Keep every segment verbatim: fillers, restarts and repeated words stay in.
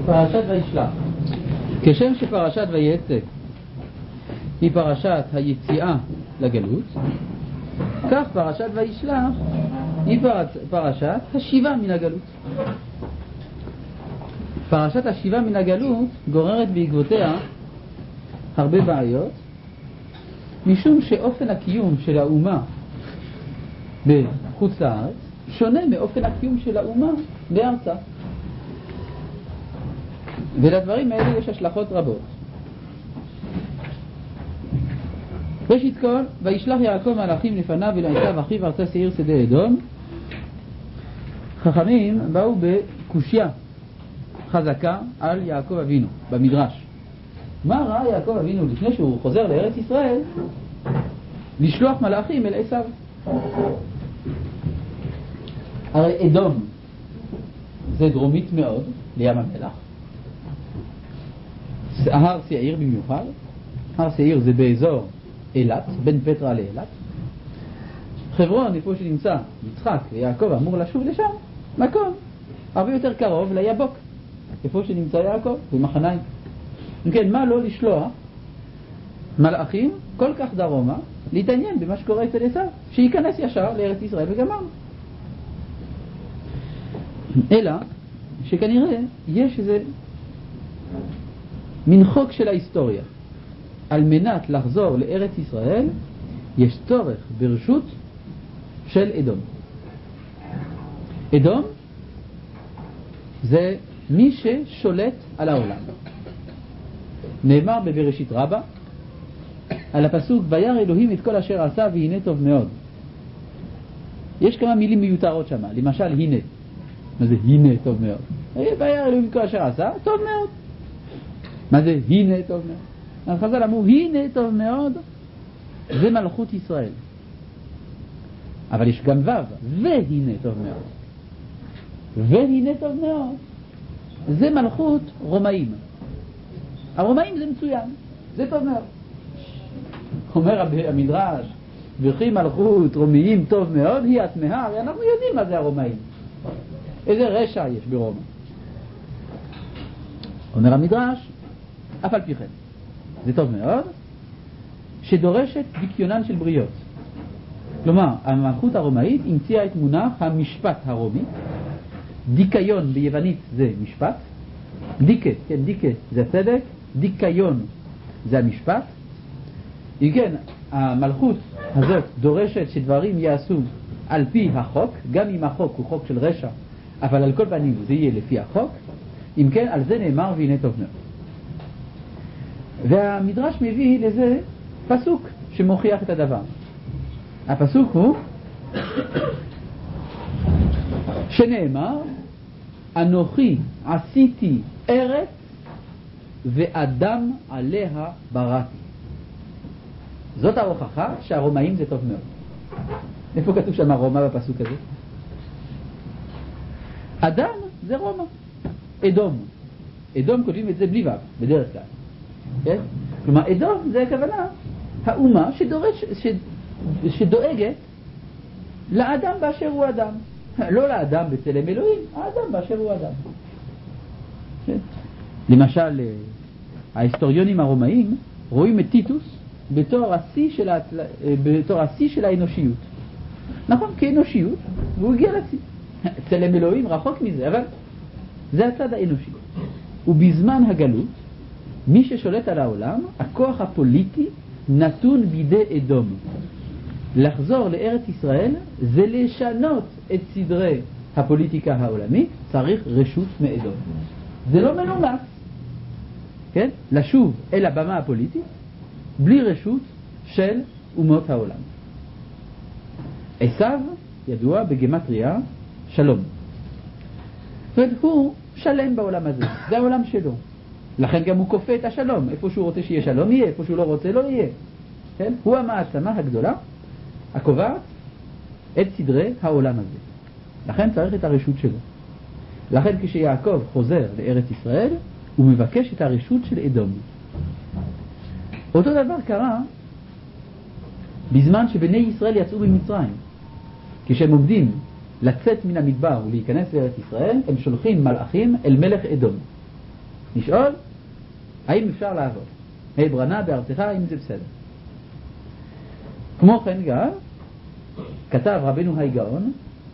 פרשת וישלח. כשם שפרשת ויצא היא פרשת היציאה לגלות, כך פרשת וישלח היא פרשת השיבה מן הגלות. פרשת השיבה מן הגלות גוררת בעקבותיה הרבה בעיות, משום שאופן הקיום של האומה בחוץ לארץ שונה מאופן הקיום של האומה בארצה, ולדברים האלה יש השלכות רבות. ראשית כל, וישלח יעקב מלאכים לפניו ולעשיו אחיו ארצה שעיר שדה אדום. חכמים באו בקושיה חזקה על יעקב אבינו במדרש. מה ראה יעקב אבינו לפני שהוא חוזר לארץ ישראל לשלוח מלאכים אל עשיו? הרי אדום זה דרומית מאוד לים המלח, הר שעיר במיוחד. הר שעיר זה באזור אילת, בין פטרה לאילת. חברון, איפה שנמצא יצחק ויעקב, אמור לשוב לשם, מקום הרבה יותר קרוב ליבוק, איפה שנמצא יעקב, במחניים. אם כן, מה לא לשלוח מלאכים כל כך דרומה להתעניין במה שקורה אצל עשיו, שייכנס ישר לארץ ישראל וגמרנו. אלא שכנראה יש איזה מין חוק של ההיסטוריה. על מנת לחזור לארץ ישראל יש צורך ברשות של אדום. אדום זה מי ששולט על העולם. נאמר בבראשית רבה על הפסוק וירא אלוהים את כל אשר עשה והנה טוב מאוד. יש כמה מילים מיותרות שם, למשל הנה. מה זה הנה טוב מאוד? וירא אלוהים את כל אשר עשה, טוב מאוד. מה זה הנה טוב מאוד? אז חז"ל אמרו הנה טוב מאוד זה מלכות ישראל. אבל יש גם ו' והנה טוב מאוד. והנה טוב מאוד זה מלכות רומאים. הרומאים זה מצוין, זה טוב מאוד. אומר המדרש וכי מלכות רומיים טוב מאוד היא התמהה. הרי אנחנו יודעים מה זה הרומאים, איזה רשע יש ברומא. אומר המדרש אף על פי כן זה טוב מאוד שדורשת דיקיונן של בריות. כלומר המלכות הרומאית המציאה את מונח המשפט הרומי. דיקיון ביוונית זה משפט, דיקה, כן, דיקה זה הצדק, דיקיון זה המשפט. אם כן, המלכות הזאת דורשת שדברים יעשו על פי החוק, גם אם החוק הוא חוק של רשע, אבל על כל פנים זה יהיה לפי החוק. אם כן, על זה נאמר והנה טוב מאוד. והמדרש מביא לזה פסוק שמוכיח את הדבר. הפסוק הוא שנאמר אנוכי עשיתי ארץ ואדם עליה בראתי. זאת ההוכחה שהרומאים זה טוב מאוד. איפה כתוב שם רומא בפסוק הזה? אדם זה רומא. אדום, אדום כותבים את זה בלי ו' בדרך כלל, כן? כלומר אדום זה הכוונה האומה שדורש, ש, שדואגת לאדם באשר הוא אדם, לא לאדם בצלם אלוהים, האדם באשר הוא אדם, כן? למשל ההיסטוריונים הרומאים רואים את טיטוס בתור השיא של, ההצל... בתור השיא של האנושיות. נכון, כאנושיות והוא הגיע לשיא. צלם אלוהים רחוק מזה, אבל זה הצד האנושי. ובזמן הגלות מי ששולט על העולם, הכוח הפוליטי נתון בידי אדום. לחזור לארץ ישראל זה לשנות את סדרי הפוליטיקה העולמית, צריך רשות מאדום. זה לא מנומס, כן? לשוב אל הבמה הפוליטית בלי רשות של אומות העולם. עשיו ידוע בגמטריה שלום. זאת אומרת, הוא שלם בעולם הזה, זה העולם שלו. לכן גם הוא כופה את השלום. איפה שהוא רוצה שיהיה שלום יהיה, איפה שהוא לא רוצה לא יהיה, כן? הוא המעצמה הגדולה הקובעת את סדרי העולם הזה. לכן צריך את הרשות שלו. לכן כשיעקב חוזר לארץ ישראל הוא מבקש את הרשות של אדום. אותו דבר קרה בזמן שבני ישראל יצאו ממצרים. כשהם עומדים לצאת מן המדבר ולהיכנס לארץ ישראל, הם שולחים מלאכים אל מלך אדום. לשאול, האם אפשר לעבוד? היי ברנה בארצך, האם זה בסדר? כמו כן גם, כתב רבנו הגאון,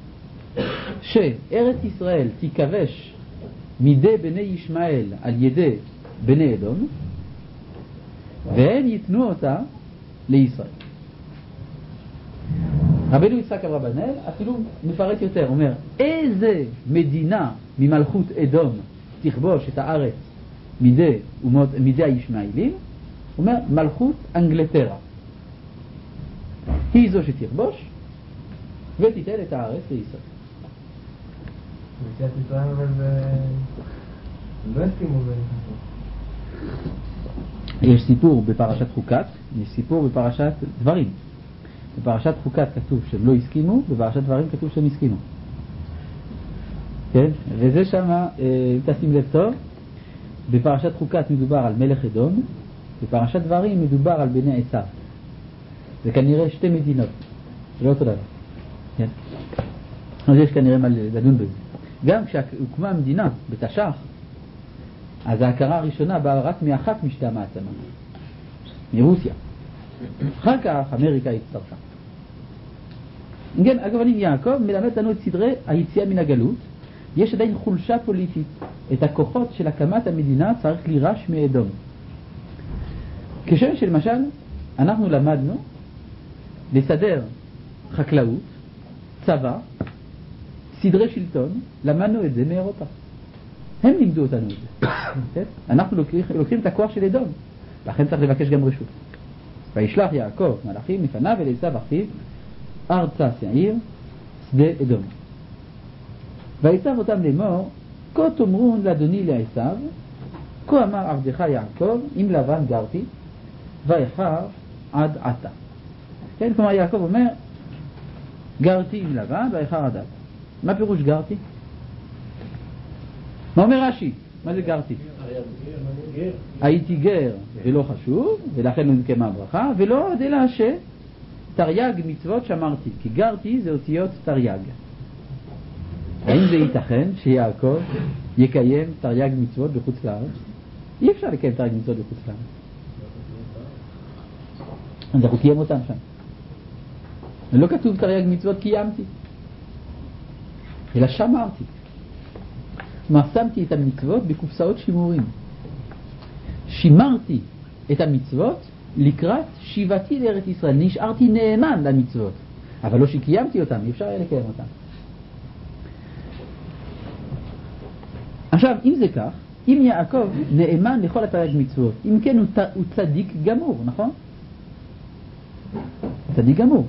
שארץ ישראל תיכבש מידי בני ישמעאל על ידי בני אדום, והם ייתנו אותה לישראל. רבנו יצחק אברבנאל אפילו מפרט יותר, אומר, איזה מדינה ממלכות אדום תכבוש את הארץ מידי, מידי הישמעאלים? הוא אומר, מלכות אנגלטרה. היא זו שתכבוש ותיתן את הארץ לישראל. מציאת ישראל אבל לא הסכימו בנכנסות. יש סיפור בפרשת חוקת, יש סיפור בפרשת דברים. בפרשת חוקת כתוב שהם לא הסכימו, בפרשת דברים כתוב שהם הסכימו. כן? וזה שמה, אם תשים לב טוב, בפרשת חוקת מדובר על מלך אדום, בפרשת דברים מדובר על בני עשיו. זה כנראה שתי מדינות, זה לא אותו דבר. כן? אז יש כנראה מה לדון בזה. גם כשהוקמה המדינה בתש"ח, אז ההכרה הראשונה באה רק מאחת משתי המעצמות, מרוסיה. אחר כך אמריקה הצטרפה. כן, אגב, אני יעקב מלמד לנו את סדרי היציאה מן הגלות. יש עדיין חולשה פוליטית. את הכוחות של הקמת המדינה צריך לירש מאדום. כשם שלמשל אנחנו למדנו לסדר חקלאות, צבא, סדרי שלטון, למדנו את זה מאירופה. הם לימדו אותנו את זה. אנחנו לוקחים, לוקחים את הכוח של אדום, לכן צריך לבקש גם רשות. וישלח יעקב מלאכים לפניו ולעשיו אחיו ארצה שעיר שדה אדום. ויצב אותם לאמור, כה תאמרון לאדוני לעשיו, כה אמר עבדך יעקב, עם לבן גרתי, ואיחר עד עתה. כן, כלומר יעקב אומר, גרתי עם לבן ואיחר עד עתה. מה פירוש גרתי? מה אומר רש"י? מה זה גרתי? הייתי גר ולא חשוב, ולכן לא נקמה הברכה, ולא עוד אלא שתרי"ג מצוות שמרתי, כי גרתי זה אותיות תרי"ג. האם זה ייתכן שיעקב יקיים תרי"ג מצוות בחוץ לארץ? אי אפשר לקיים תרי"ג מצוות בחוץ לארץ. אז אנחנו קיים אותם שם. לא כתוב תרי"ג מצוות קיימתי, אלא שמרתי. כלומר, שמתי את המצוות בקופסאות שימורים. שימרתי את המצוות לקראת שיבתי לארץ ישראל. נשארתי נאמן למצוות, אבל לא שקיימתי אותם, אי אפשר היה לקיים אותם. עכשיו, אם זה כך, אם יעקב נאמן לכל התרי"ג מצוות, אם כן הוא, ת, הוא צדיק גמור, נכון? צדיק גמור.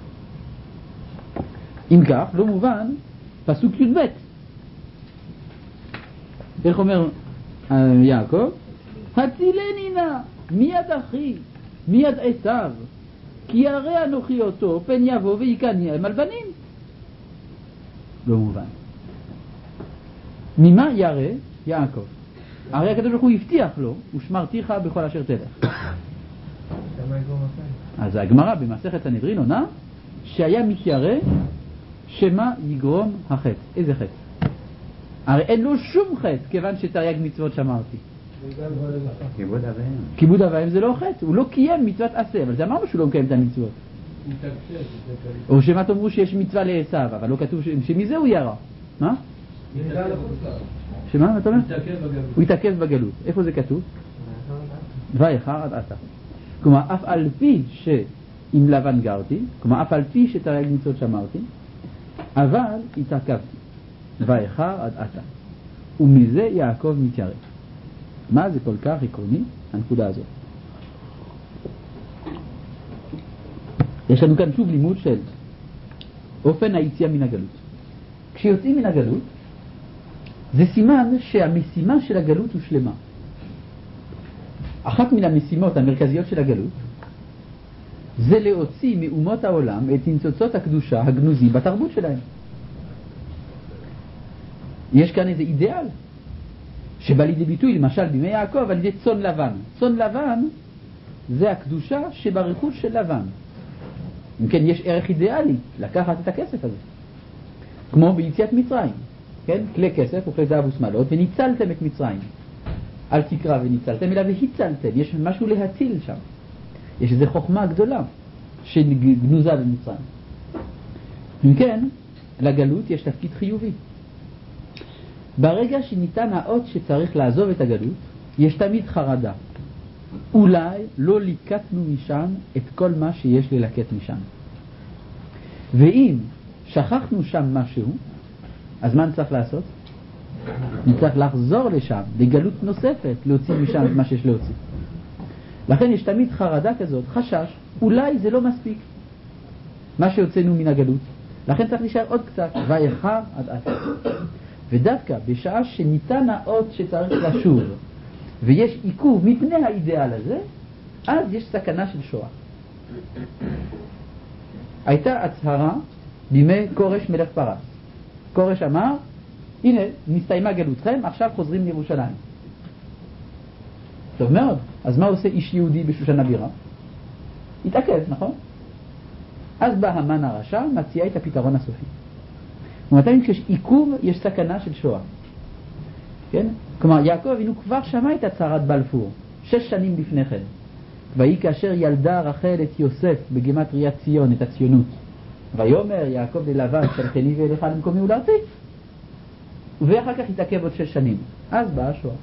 אם כך, לא מובן, פסוק י"ב. איך אומר יעקב? הצילני נא מיד אחי, מיד עשיו, כי הרי אנוכי אותו, פן יבוא ויקני על בנים. לא מובן. ממה ירא יעקב? הרי הקדוש ברוך הוא הבטיח לו, ושמרתיך בכל אשר תלך. אז הגמרא במסכת סנהדרין עונה שהיה מתיירא שמה יגרום החטא. איזה חטא? הרי אין לו שום חטא כיוון שתרי"ג מצוות שמרתי. כיבוד אביהם. כיבוד אביהם זה לא חטא, הוא לא קיים מצוות עשה, אבל זה אמרנו שהוא לא מקיים את המצוות. או שמה תאמרו שיש מצווה לעשיו, אבל לא כתוב שמזה הוא ירא. מה? שמה? מה אתה אומר? הוא יתעכב בגלות. איפה זה כתוב? ואיחר עד עתה. כלומר, אף על פי שעם לבן גרתי, כלומר, אף על פי שתרי"ג מצוות שמרתי, אבל התעכבתי. ואיחר עד עתה. ומזה יעקב מתיירא. מה זה כל כך עקרוני? הנקודה הזאת. יש לנו כאן שוב לימוד של אופן היציאה מן הגלות. כשיוצאים מן הגלות, זה סימן שהמשימה של הגלות הוא שלמה. אחת מן המשימות המרכזיות של הגלות זה להוציא מאומות העולם את ניצוצות הקדושה הגנוזים בתרבות שלהם. יש כאן איזה אידיאל שבא לידי ביטוי למשל בימי יעקב על ידי צאן לבן. צאן לבן זה הקדושה שברכוש של לבן. אם כן, יש ערך אידיאלי לקחת את הכסף הזה, כמו ביציאת מצרים, כן? כלי כסף וכלי זהב ושמלות, וניצלתם את מצרים. אל תקרא וניצלתם, אלא והצלתם. יש משהו להציל שם. יש איזו חוכמה גדולה שגנוזה במצרים. אם כן, לגלות יש תפקיד חיובי. ברגע שניתן האות שצריך לעזוב את הגלות, יש תמיד חרדה. אולי לא ליקטנו משם את כל מה שיש ללקט משם. ואם שכחנו שם משהו, אז מה נצטרך לעשות? נצטרך לחזור לשם, לגלות נוספת, להוציא משם את מה שיש להוציא. לכן יש תמיד חרדה כזאת, חשש, אולי זה לא מספיק מה שהוצאנו מן הגלות. לכן צריך להישאר עוד קצת, ואיחר עד עתה. ודווקא בשעה שניתן האות שצריך לשוב, ויש עיכוב מפני האידאל הזה, אז יש סכנה של שואה. הייתה הצהרה בימי קורש מלך פרס. קורש אמר, הנה, נסתיימה גלותכם, עכשיו חוזרים לירושלים. טוב מאוד. אז מה עושה איש יהודי בשושן הבירה? התעכב, נכון? אז בא המן הרשע, מציע את הפתרון הסופי. ומתאים כשיש עיכוב, יש סכנה של שואה. כן? כלומר, יעקב אבינו כבר שמע את הצהרת בלפור, שש שנים לפני כן. ויהי כאשר ילדה רחל את יוסף בגימטריית ציון, את הציונות. ויאמר יעקב ללבן, שלחני ואליך למקומי ולארצי. ואחר כך התעכב עוד שש שנים. אז באה השואה.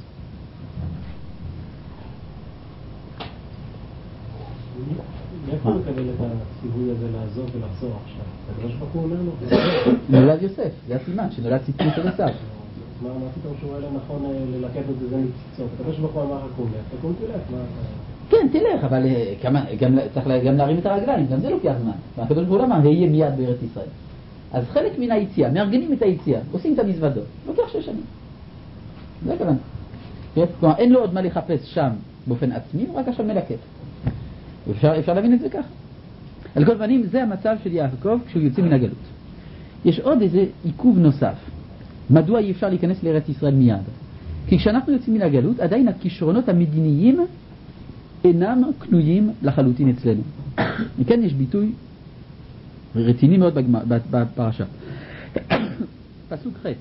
מאיפה מקבל את הציווי הזה לעזוב ולחזור עכשיו? הקדוש ברוך הוא אומר לו? נולד יוסף, זה הסימן, שנולד ציפור של עשיו. מה פתאום שהוא היה נכון ללקט את זה מציצות? הקדוש ברוך הוא אמר הקום לך, תקום תלך, מה אתה... כן, תלך, אבל צריך גם להרים את הרגליים, גם זה לוקח זמן. הקדוש ברוך הוא אמר, היה מיד בארץ ישראל. אז חלק מן היציאה, מארגנים את היציאה, עושים את המזוודות, לוקח שש שנים. זה הכוונה. כלומר, אין לו עוד מה לחפש שם באופן עצמי, רק עכשיו מלקט. אפשר, אפשר להבין את זה ככה. על כל פנים, זה המצב של יעקב כשהוא יוצא מן הגלות. יש עוד איזה עיכוב נוסף. מדוע אי אפשר להיכנס לארץ ישראל מיד? כי כשאנחנו יוצאים מן הגלות, עדיין הכישרונות המדיניים אינם קנויים לחלוטין אצלנו. וכן יש ביטוי רציני מאוד בפרשה. פסוק ח'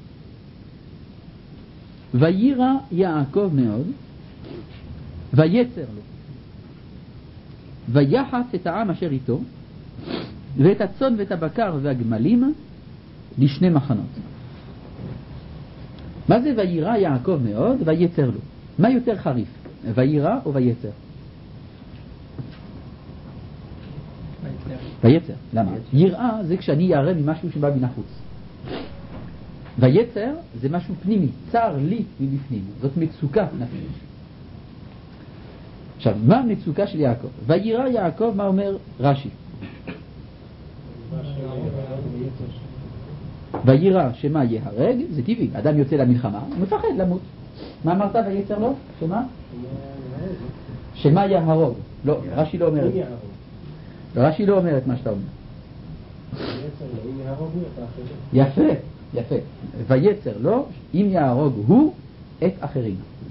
וירא יעקב מאוד ויצר לו ויחס את העם אשר איתו ואת הצאן ואת הבקר והגמלים לשני מחנות. מה זה וירא יעקב מאוד ויצר לו? מה יותר חריף? וירא או ויצר? ויצר. למה? יראה זה כשאני ירא ממשהו שבא מן החוץ. ויצר זה משהו פנימי, צר לי מבפנים, זאת מצוקה נפשית. עכשיו, מה המצוקה של יעקב? וירא יעקב, מה אומר רש"י? וירא שמה יהרג, זה טבעי, אדם יוצא למלחמה, הוא מפחד למות. מה אמרת ויצר לו? שמה? שמה יהרוג. לא, רש"י לא אומר את זה. רש"י לא אומר את מה שאתה אומר. יפה, יפה. ויצר לו, אם יהרוג הוא את אחרים.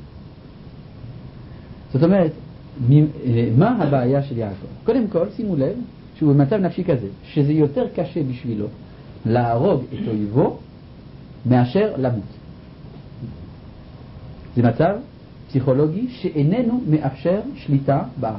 זאת אומרת, מה הבעיה של יעקב? קודם כל, שימו לב שהוא במצב נפשי כזה, שזה יותר קשה בשבילו להרוג את אויבו מאשר למות. זה מצב פסיכולוגי שאיננו מאפשר שליטה בארץ.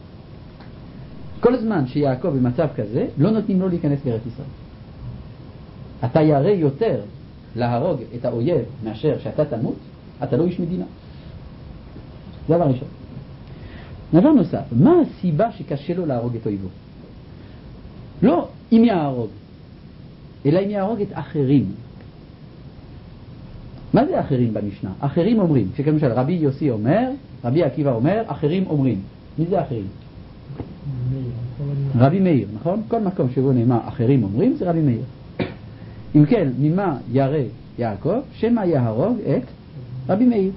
כל זמן שיעקב במצב כזה, לא נותנים לו להיכנס לארץ ישראל. אתה ירא יותר להרוג את האויב מאשר שאתה תמות, אתה לא איש מדינה. זה דבר ראשון. דבר נוסף, מה הסיבה שקשה לו להרוג את אויבו? לא אם יהרוג, אלא אם יהרוג את אחרים. מה זה אחרים במשנה? אחרים אומרים, כשלמשל רבי יוסי אומר, רבי עקיבא אומר, אחרים אומרים. מי זה אחרים? רבי מאיר, נכון? כל מקום שבו נאמר אחרים אומרים זה רבי מאיר. אם כן, ממה ירא יעקב? שמה יהרוג את רבי מאיר.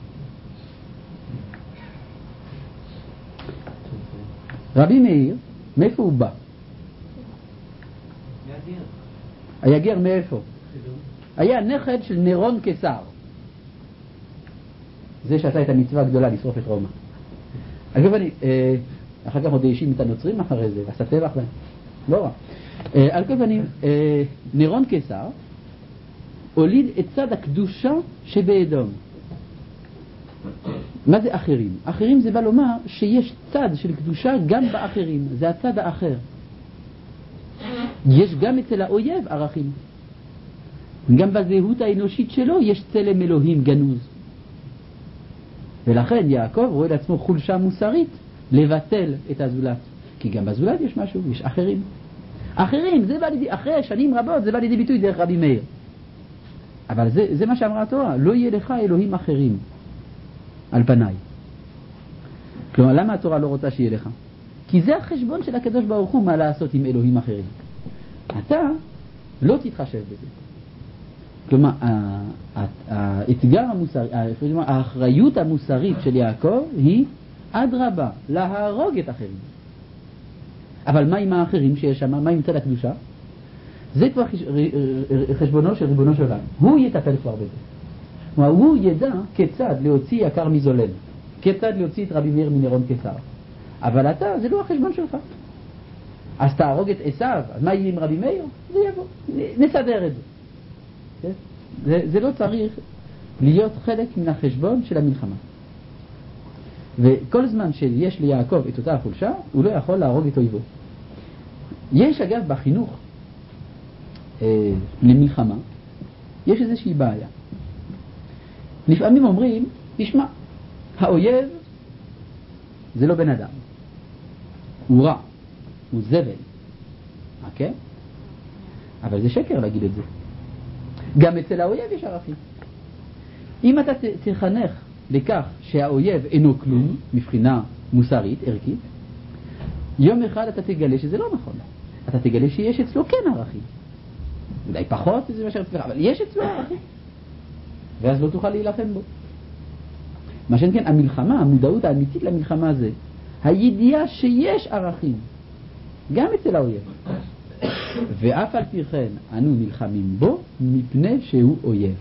רבי מאיר, מאיפה הוא בא? היגר מאיפה? היה נכד של נירון קיסר, זה שעשה את המצווה הגדולה לשרוף את רומא. אגב, אני אחר כך עוד האשים את הנוצרים אחרי זה, ועשה טבח להם. לא רע. על כל פנים, נירון קיסר הוליד את צד הקדושה שבאדום. מה זה אחרים? אחרים זה בא לומר שיש צד של קדושה גם באחרים, זה הצד האחר. יש גם אצל האויב ערכים. גם בזהות האנושית שלו יש צלם אלוהים גנוז. ולכן יעקב רואה לעצמו חולשה מוסרית לבטל את הזולת. כי גם בזולת יש משהו, יש אחרים. אחרים, זה בא לידי, אחרי שנים רבות זה בא לידי ביטוי דרך רבי מאיר. אבל זה, זה מה שאמרה התורה, לא יהיה לך אלוהים אחרים על פניי. כלומר, למה התורה לא רוצה שיהיה לך? כי זה החשבון של הקדוש ברוך הוא, מה לעשות עם אלוהים אחרים. אתה לא תתחשב בזה. כלומר, האתגר המוסרי, האחריות המוסרית של יעקב היא אדרבה, להרוג את אחרים. אבל מה עם האחרים שיש שם? מה עם צד הקדושה? זה כבר חשבונו של ריבונו של עולם. הוא יטפל כבר בזה. כלומר, הוא ידע כיצד להוציא יקר מזולל, כיצד להוציא את רבי מאיר מנירון קיסר. אבל אתה, זה לא החשבון שלך. אז תהרוג את עשיו, אז מה יהיה עם רבי מאיר? זה יבוא, נסדר את זה. זה, זה לא צריך להיות חלק מן החשבון של המלחמה. וכל זמן שיש ליעקב את אותה החולשה, הוא לא יכול להרוג את אויבו. יש אגב בחינוך אה, למלחמה, יש איזושהי בעיה. לפעמים אומרים, תשמע, האויב זה לא בן אדם, הוא רע, הוא זבל, אוקיי? אבל זה שקר להגיד את זה. גם אצל האויב יש ערכים. אם אתה תחנך לכך שהאויב אינו כלום מבחינה מוסרית, ערכית, יום אחד אתה תגלה שזה לא נכון. אתה תגלה שיש אצלו כן ערכים. אולי פחות, זה מה שרציך, אבל יש אצלו ערכים. ואז לא תוכל להילחם בו. מה שאין כן, המלחמה, המודעות האמיתית למלחמה זה הידיעה שיש ערכים, גם אצל האויב. ואף על פי כן אנו נלחמים בו מפני שהוא אויב.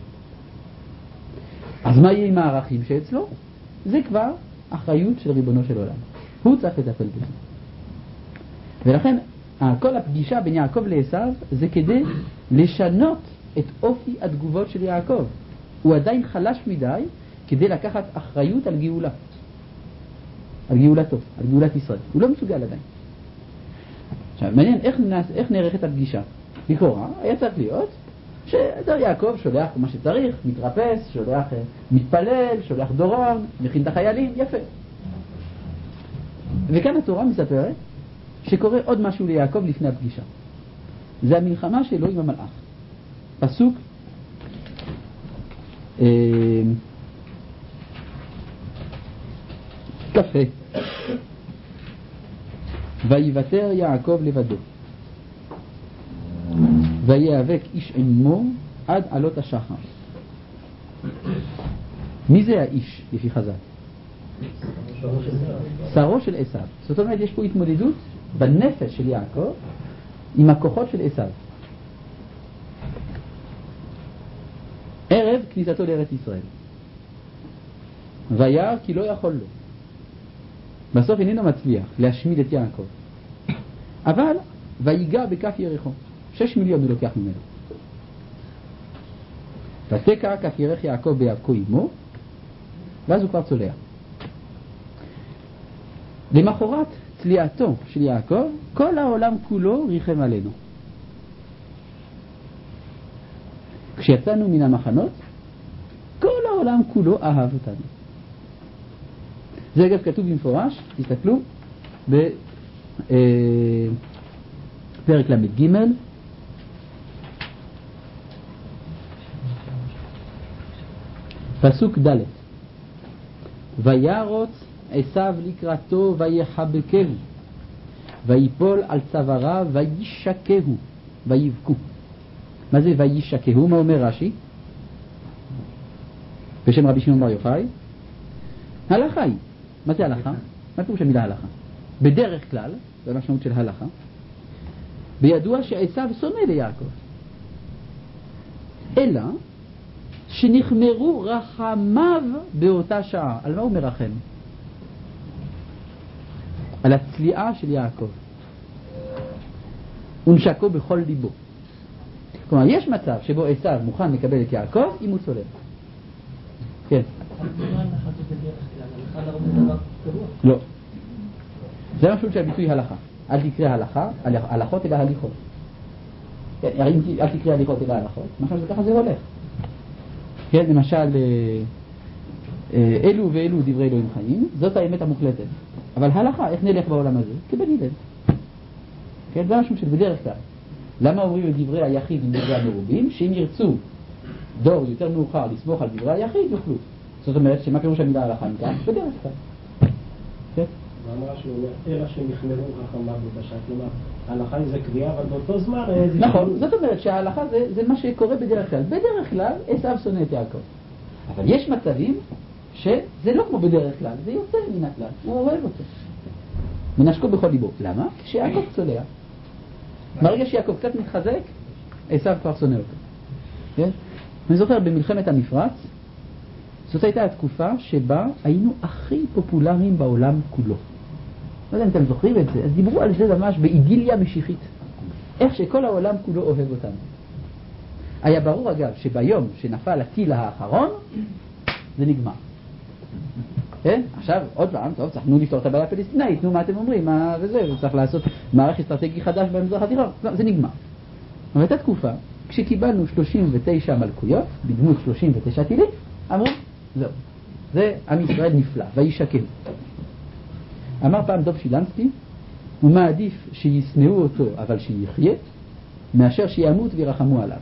אז מה יהיה עם הערכים שאצלו? זה כבר אחריות של ריבונו של עולם. הוא צריך לטפל בזה. ולכן כל הפגישה בין יעקב לעשיו זה כדי לשנות את אופי התגובות של יעקב. הוא עדיין חלש מדי כדי לקחת אחריות על גאולה, על גאולתו, על גאולת ישראל. הוא לא מסוגל עדיין. עכשיו, מעניין איך, איך נערכת הפגישה. לכאורה, היה צריך להיות שיעקב שולח מה שצריך, מתרפס, שולח, מתפלל, שולח דורון, מכין את החיילים, יפה. וכאן התורה מספרת שקורה עוד משהו ליעקב לפני הפגישה. זה המלחמה שלו עם המלאך. פסוק אה, קפה. ויוותר יעקב לבדו, ויאבק איש עמו עד עלות השחר. מי זה האיש לפי חז"ל? שרו של עשיו. זאת אומרת, יש פה התמודדות בנפש של יעקב עם הכוחות של עשיו. ערב כניסתו לארץ ישראל, וירא כי לא יכול לו. בסוף איננו מצליח להשמיד את יעקב, אבל ויגע בכף ירחו. שש מיליון הוא לוקח ממנו. ותקע כף ירך יעקב ביאבקו עמו, ואז הוא כבר צולע. למחרת צליעתו של יעקב, כל העולם כולו ריחם עלינו. כשיצאנו מן המחנות, כל העולם כולו אהב אותנו. זה אגב כתוב במפורש, תסתכלו, בפרק למד ג' פסוק ד' וירוץ עשיו לקראתו ויחבקהו ויפול על צוואריו וישקהו ויבכו. מה זה וישקהו? מה אומר רש"י בשם רבי שמעון בר יוחאי? הלכה היא. מה זה הלכה? מה פירוש המילה הלכה? בדרך כלל, זה המשמעות של הלכה, בידוע שעשיו שונא ליעקב, אלא שנחמרו רחמיו באותה שעה. על מה הוא מרחם? על הצליעה של יעקב. ונשקו בכל ליבו. כלומר, יש מצב שבו עשיו מוכן לקבל את יעקב אם הוא צולל. כן. בדרך כלל, הלכה לרוב זה דבר קבוע. לא. זה המשמעות של הביטוי הלכה. אל תקרא הלכה, הלכות אלא הליכות. כן, אל תקרא הליכות אלא הלכות, למשל זה ככה זה הולך. כן, למשל, אלו ואלו דברי אלוהים חיים, זאת האמת המוחלטת. אבל הלכה, איך נלך בעולם הזה? כבן הלל. כן, זה המשמעות של בדרך כלל. למה אומרים את דברי היחיד עם דברי המרובים? שאם ירצו דור יותר מאוחר לסמוך על דברי היחיד, יוכלו. זאת אומרת, שמה פירוש המילה הלכה מכאן? בדרך כלל. כן? מה אמרה שהוא אומר, אלא שנכמרו חכמיו בבשע, כלומר, ההלכה היא זה קביעה, אבל באותו זמן... נכון, זאת אומרת שההלכה זה, זה מה שקורה בדרך כלל. בדרך כלל, עשיו שונא את יעקב. אבל יש מצבים שזה לא כמו בדרך כלל, זה יוצא מן הכלל, הוא אוהב אותו. מנשקו בכל ליבו. למה? כשיעקב צולע. ברגע שיעקב קצת מתחזק, עשיו כבר שונא אותו. כן? אני זוכר במלחמת המפרץ, זאת הייתה התקופה שבה היינו הכי פופולריים בעולם כולו. לא יודע אם אתם זוכרים את זה, אז דיברו על זה ממש באידיליה משיחית. איך שכל העולם כולו אוהב אותנו. היה ברור אגב שביום שנפל הטיל האחרון, זה נגמר. כן? עכשיו עוד פעם, טוב, צריכנו לפתור את הבעיה הפלסטינאית, נו מה אתם אומרים, מה וזה, וצריך לעשות מערך אסטרטגי חדש במזרח התיכון. לא, זה נגמר. אבל הייתה תקופה, כשקיבלנו שלושים ותשע מלכויות, בדמות שלושים ותשע טילים, אמרו, זהו, זה עם ישראל נפלא, וישקם. אמר פעם דוב שילנסקי, הוא מעדיף שיסנאו אותו אבל שיחיה, מאשר שימות וירחמו עליו.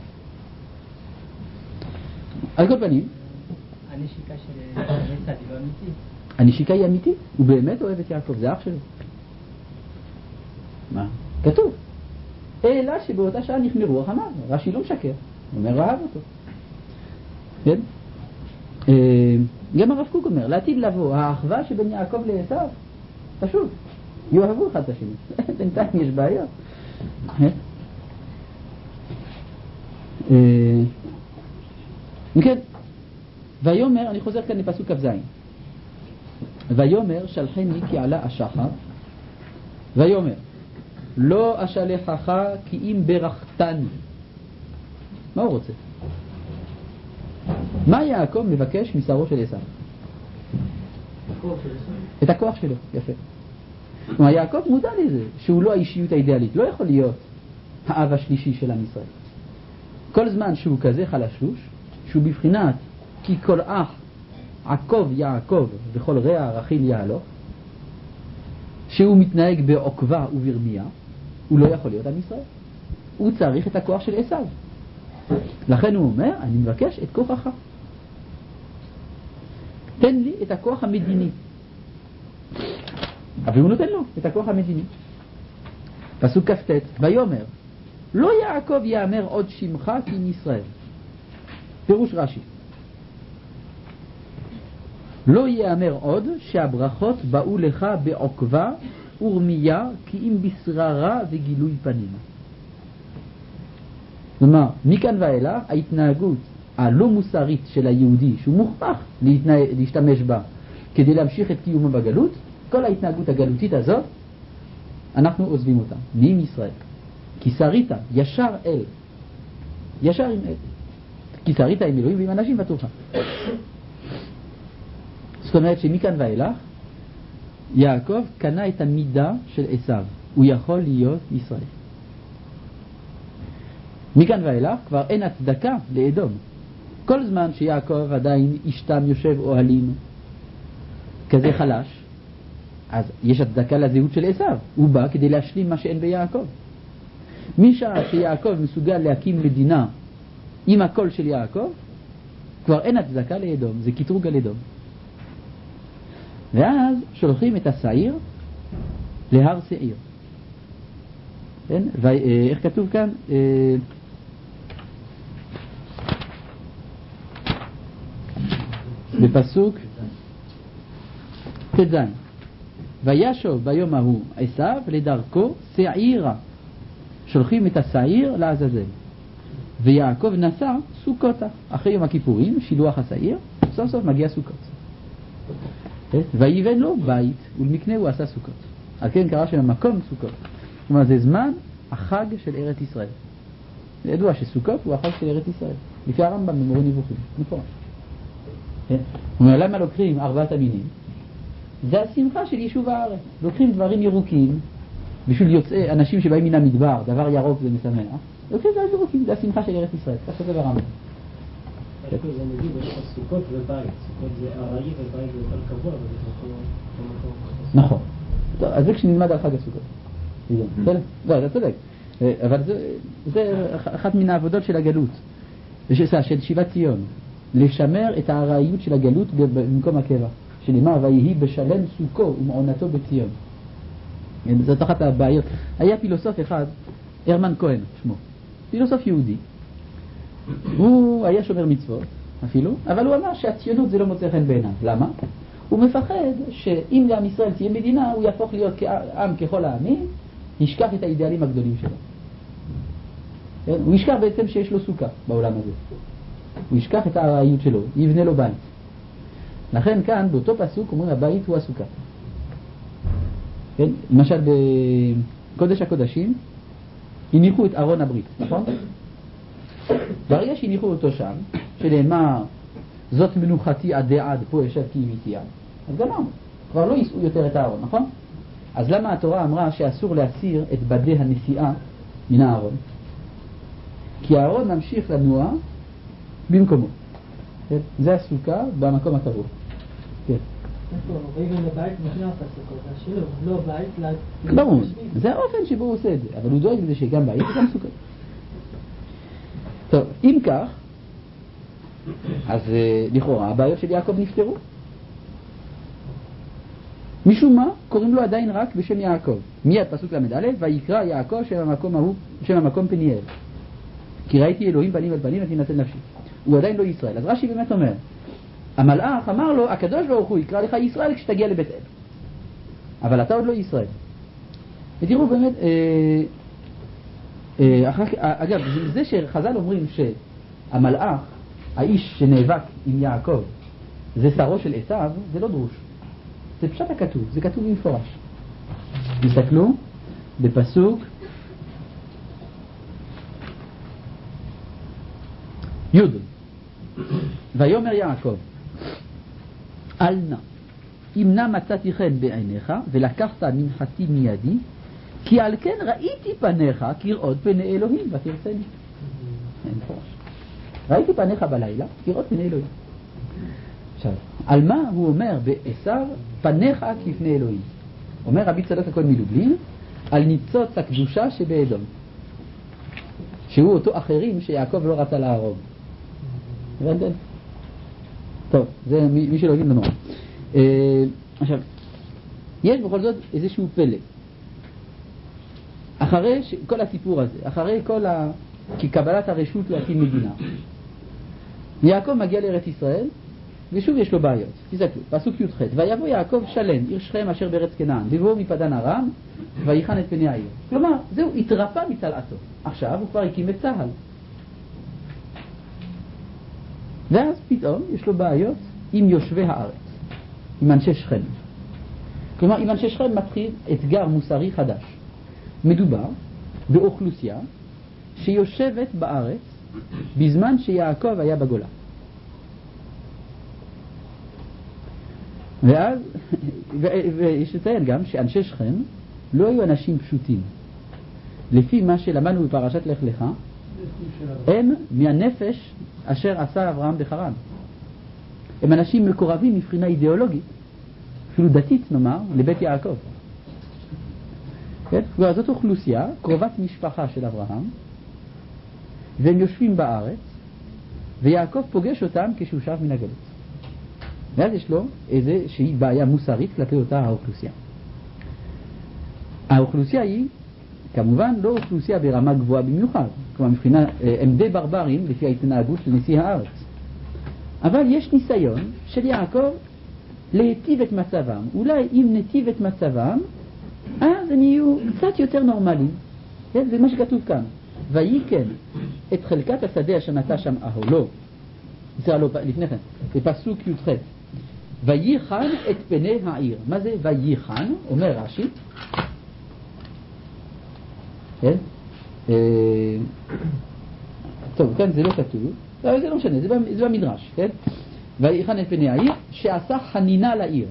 על כל פנים, הנשיקה של עשיו היא לא אמיתית. הנשיקה היא אמיתית, הוא באמת אוהב את יעקב, זה אח שלו. מה? כתוב. אלא שבאותה שעה נכמרו רחמיו, רש"י לא משקר, הוא אומר אהב אותו. כן? גם הרב קוק אומר, לעתיד לבוא, האחווה שבין יעקב לעשיו, פשוט, יאהבו אחד את השני. בינתיים יש בעיה. כן, ויומר, אני חוזר כאן לפסוק כ"ז. ויומר שלחני כי עלה השחר, ויומר לא אשלחך כי אם ברכתני. מה הוא רוצה? מה יעקב מבקש משרו של עשיו? את הכוח שלו, יפה. כלומר, יעקב מודע לזה שהוא לא האישיות האידיאלית, לא יכול להיות האב השלישי של עם ישראל. כל זמן שהוא כזה חלשוש, שהוא בבחינת כי כל אח עקב יעקב וכל רע רכיל יהלוך, שהוא מתנהג בעוקבה וברמייה, הוא לא יכול להיות עם ישראל. הוא צריך את הכוח של עשיו. לכן הוא אומר, אני מבקש את כוחך. תן לי את הכוח המדיני. אבל הוא נותן לו את הכוח המדיני. פסוק כ"ט, ויאמר לא יעקב יאמר עוד שמך כי אם ישראל. פירוש רש"י, לא יאמר עוד שהברכות באו לך בעוקבה ורמייה כי אם בשררה וגילוי פנים. כלומר, מכאן ואילך ההתנהגות הלא מוסרית של היהודי שהוא מוכרח להשתמש בה כדי להמשיך את קיומו בגלות, כל ההתנהגות הגלותית הזאת אנחנו עוזבים אותה מעם ישראל. כי שרית ישר אל, ישר עם אל, כי שרית עם אלוהים ועם אנשים ותורך. זאת אומרת שמכאן ואילך יעקב קנה את המידה של עשיו, הוא יכול להיות ישראל. מכאן ואילך כבר אין הצדקה לאדום. כל זמן שיעקב עדיין אשתם יושב אוהלים כזה חלש, אז יש הצדקה לזהות של עשיו, הוא בא כדי להשלים מה שאין ביעקב. משעה שיעקב מסוגל להקים מדינה עם הקול של יעקב, כבר אין הצדקה לאדום, זה קטרוג על אדום. ואז שולחים את השעיר להר שעיר. כן? ואיך כתוב כאן? בפסוק תז. וישוב ביום ההוא עשיו לדרכו שעירה. שולחים את השעיר לעזאזל. ויעקב נסע סוכותה. אחרי יום הכיפורים, שילוח השעיר, סוף סוף מגיע סוכות. ויבן לו בית, ולמקנה הוא עשה סוכות. על כן קרא שם המקום סוכות. כלומר, זה זמן החג של ארץ ישראל. ידוע שסוכות הוא החג של ארץ ישראל. לפי הרמב"ם במורה נבוכים. נכון. כן? הוא אומר, למה לוקחים ארבעת המינים? זה השמחה של יישוב הארץ. לוקחים דברים ירוקים, בשביל יוצאי אנשים שבאים מן המדבר, דבר ירוק זה משמח, לוקחים דברים ירוקים, זה השמחה של ארץ ישראל, ככה זה ברמב"ם. יש פה זה נגיד, יש פה סוכות ובית, סוכות זה ארעי ובית זה יותר קבוע, אבל זה מקום... נכון. טוב, אז זה כשנלמד על חג הסוכות. בסדר? לא, אתה צודק. אבל זה אחת מן העבודות של הגלות, של שיבת ציון, לשמר את הארעיות של הגלות במקום הקבע, שנאמר, ויהי בשלם סוכו ומעונתו בציון. זאת אחת הבעיות. היה פילוסוף אחד, הרמן כהן שמו, פילוסוף יהודי. הוא היה שומר מצוות אפילו, אבל הוא אמר שהציונות זה לא מוצא חן בעיניו. למה? הוא מפחד שאם לעם ישראל תהיה מדינה, הוא יהפוך להיות עם ככל העמים, ישכח את האידיאלים הגדולים שלו. כן? הוא ישכח בעצם שיש לו סוכה בעולם הזה. הוא ישכח את הארעיות שלו, יבנה לו בית. לכן כאן, באותו פסוק, אומרים הבית הוא הסוכה. כן? למשל בקודש הקודשים, הניחו את ארון הברית, נכון? ברגע שהניחו אותו שם, שנאמר, זאת מנוחתי עדי עד, פה ישב כי איתי עד, אז גמרנו, כבר לא יישאו יותר את הארון, נכון? אז למה התורה אמרה שאסור להסיר את בדי הנשיאה מן הארון? כי הארון ממשיך לנוע במקומו. כן? זה הסוכה במקום הקרוב. כן. רואים לבית משני הפסוקות, השילוב, לא בית, ברור, זה האופן שבו הוא עושה את זה, אבל הוא דואג לזה שגם בית וגם סוכה. טוב, אם כך, אז לכאורה הבעיות של יעקב נפתרו. משום מה, קוראים לו עדיין רק בשם יעקב. מיד פסוק למד א', ויקרא יעקב שם המקום ההוא, שם המקום פניאל. כי ראיתי אלוהים פנים אל פנים ותינצל נפשי. הוא עדיין לא ישראל. אז רש"י באמת אומר, המלאך אמר לו, הקדוש ברוך הוא יקרא לך ישראל כשתגיע לבית אל. אבל אתה עוד לא ישראל. ותראו באמת, אה, אה, אחר, אגב, זה שחז"ל אומרים שהמלאך, האיש שנאבק עם יעקב, זה שרו של עשיו, זה לא דרוש. זה פשט הכתוב, זה כתוב במפורש. תסתכלו בפסוק י' ויאמר יעקב אל נא אם נא מצאתי חן בעיניך ולקחת מנחתי מידי כי על כן ראיתי פניך כראות פני אלוהים ותרצני. אין פורש. ראיתי פניך בלילה כראות פני אלוהים. עכשיו, על מה הוא אומר בעשיו פניך כפני אלוהים? אומר רבי צדוק הכהן מלובלין על ניצוץ הקדושה שבאדום, שהוא אותו אחרים שיעקב לא רצה להרוג. הבנתם? טוב, זה מי, מי שלא הבין בנורא. אה, עכשיו, יש בכל זאת איזשהו פלא. אחרי ש... כל הסיפור הזה, אחרי כל ה... קבלת הרשות להקים מדינה, יעקב מגיע לארץ ישראל, ושוב יש לו בעיות. תסתכלו, פסוק י"ח, ויבוא יעקב שלם, עיר שכם אשר בארץ כנען, ובואו מפדן ארם, ויחן את פני העיר. כלומר, זהו, התרפא מצלעתו. עכשיו הוא כבר הקים את צהל. ואז פתאום יש לו בעיות עם יושבי הארץ, עם אנשי שכם. כלומר, עם אנשי שכם מתחיל אתגר מוסרי חדש. מדובר באוכלוסייה שיושבת בארץ בזמן שיעקב היה בגולה. ואז, ויש לציין גם שאנשי שכם לא היו אנשים פשוטים. לפי מה שלמדנו בפרשת לך לך, הם מהנפש אשר עשה אברהם בחרן. הם אנשים מקורבים מבחינה אידיאולוגית, אפילו דתית נאמר, לבית יעקב. כן? זאת אוכלוסייה, קרובת משפחה של אברהם, והם יושבים בארץ, ויעקב פוגש אותם כשהוא שב מן הגלות. ואז יש לו איזושהי בעיה מוסרית כלפי אותה האוכלוסייה. האוכלוסייה היא, כמובן, לא אוכלוסייה ברמה גבוהה במיוחד. כלומר, מבחינה, הם די ברברים לפי ההתנהגות של נשיא הארץ. אבל יש ניסיון של יעקב להיטיב את מצבם. אולי אם נטיב את מצבם, אז הם יהיו קצת יותר נורמליים. זה מה שכתוב כאן. ויקן את חלקת השדה אשר נטע שם אהלו. לא, לפני כן, בפסוק י"ח. ויחן את פני העיר. מה זה ויחן? אומר רש"י. כן? טוב, כאן זה לא כתוב. אבל זה לא משנה, זה במדרש, כן? ויחן את פני העיר, שעשה חנינה לעיר.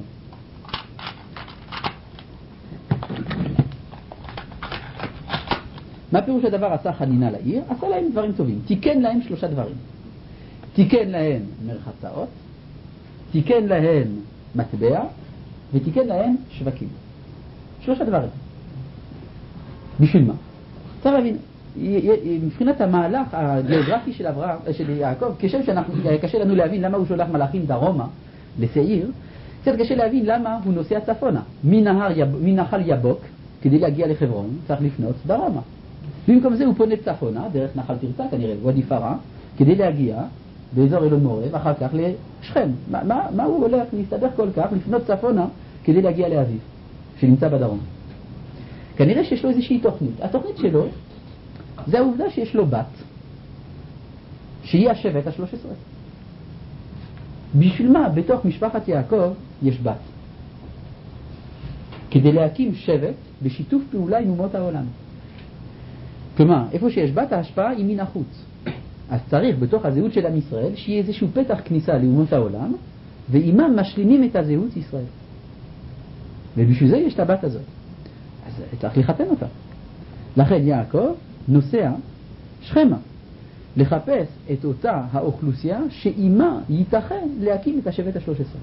מה פירוש הדבר עשה חנינה לעיר? עשה להם דברים טובים. תיקן להם שלושה דברים. תיקן להם מרחצאות, תיקן להם מטבע, ותיקן להם שווקים. שלושה דברים. בשביל מה? צריך להבין, מבחינת המהלך הגיאוגרפי של, אברהם, של יעקב, כשם שאנחנו, קשה לנו להבין למה הוא שולח מלאכים דרומה לשעיר, קצת קשה להבין למה הוא נוסע צפונה. מנהר יב, מנחל יבוק, כדי להגיע לחברון, צריך לפנות דרומה. במקום זה הוא פונה צפונה, דרך נחל תרצה, כנראה, ואדי פרה, כדי להגיע באזור אלון מורה, ואחר כך לשכם. מה, מה, מה הוא הולך להסתבך כל כך, לפנות צפונה, כדי להגיע לאביו, שנמצא בדרום? כנראה שיש לו איזושהי תוכנית. התוכנית שלו, זה העובדה שיש לו בת, שהיא השבט השלוש עשרה. בשביל מה בתוך משפחת יעקב יש בת? כדי להקים שבט בשיתוף פעולה עם אומות העולם. כלומר, איפה שיש בת, ההשפעה היא מן החוץ. אז צריך בתוך הזהות של עם ישראל שיהיה איזשהו פתח כניסה לאומות העולם, ועימם משלימים את הזהות ישראל. ובשביל זה יש את הבת הזאת. אז צריך לחתן אותה. לכן יעקב נוסע שכמה לחפש את אותה האוכלוסייה שעימה ייתכן להקים את השבט השלוש עשרה.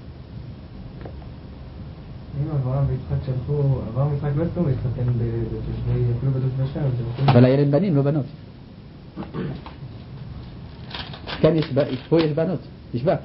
אם אברהם ויצחק שלחו, אברהם ויצחק לא הסכימו להתחתן בתושבי, אפילו בתושבי שם. אבל היה להם בנים, לא בנות. כאן יש, פה יש בנות, יש בת.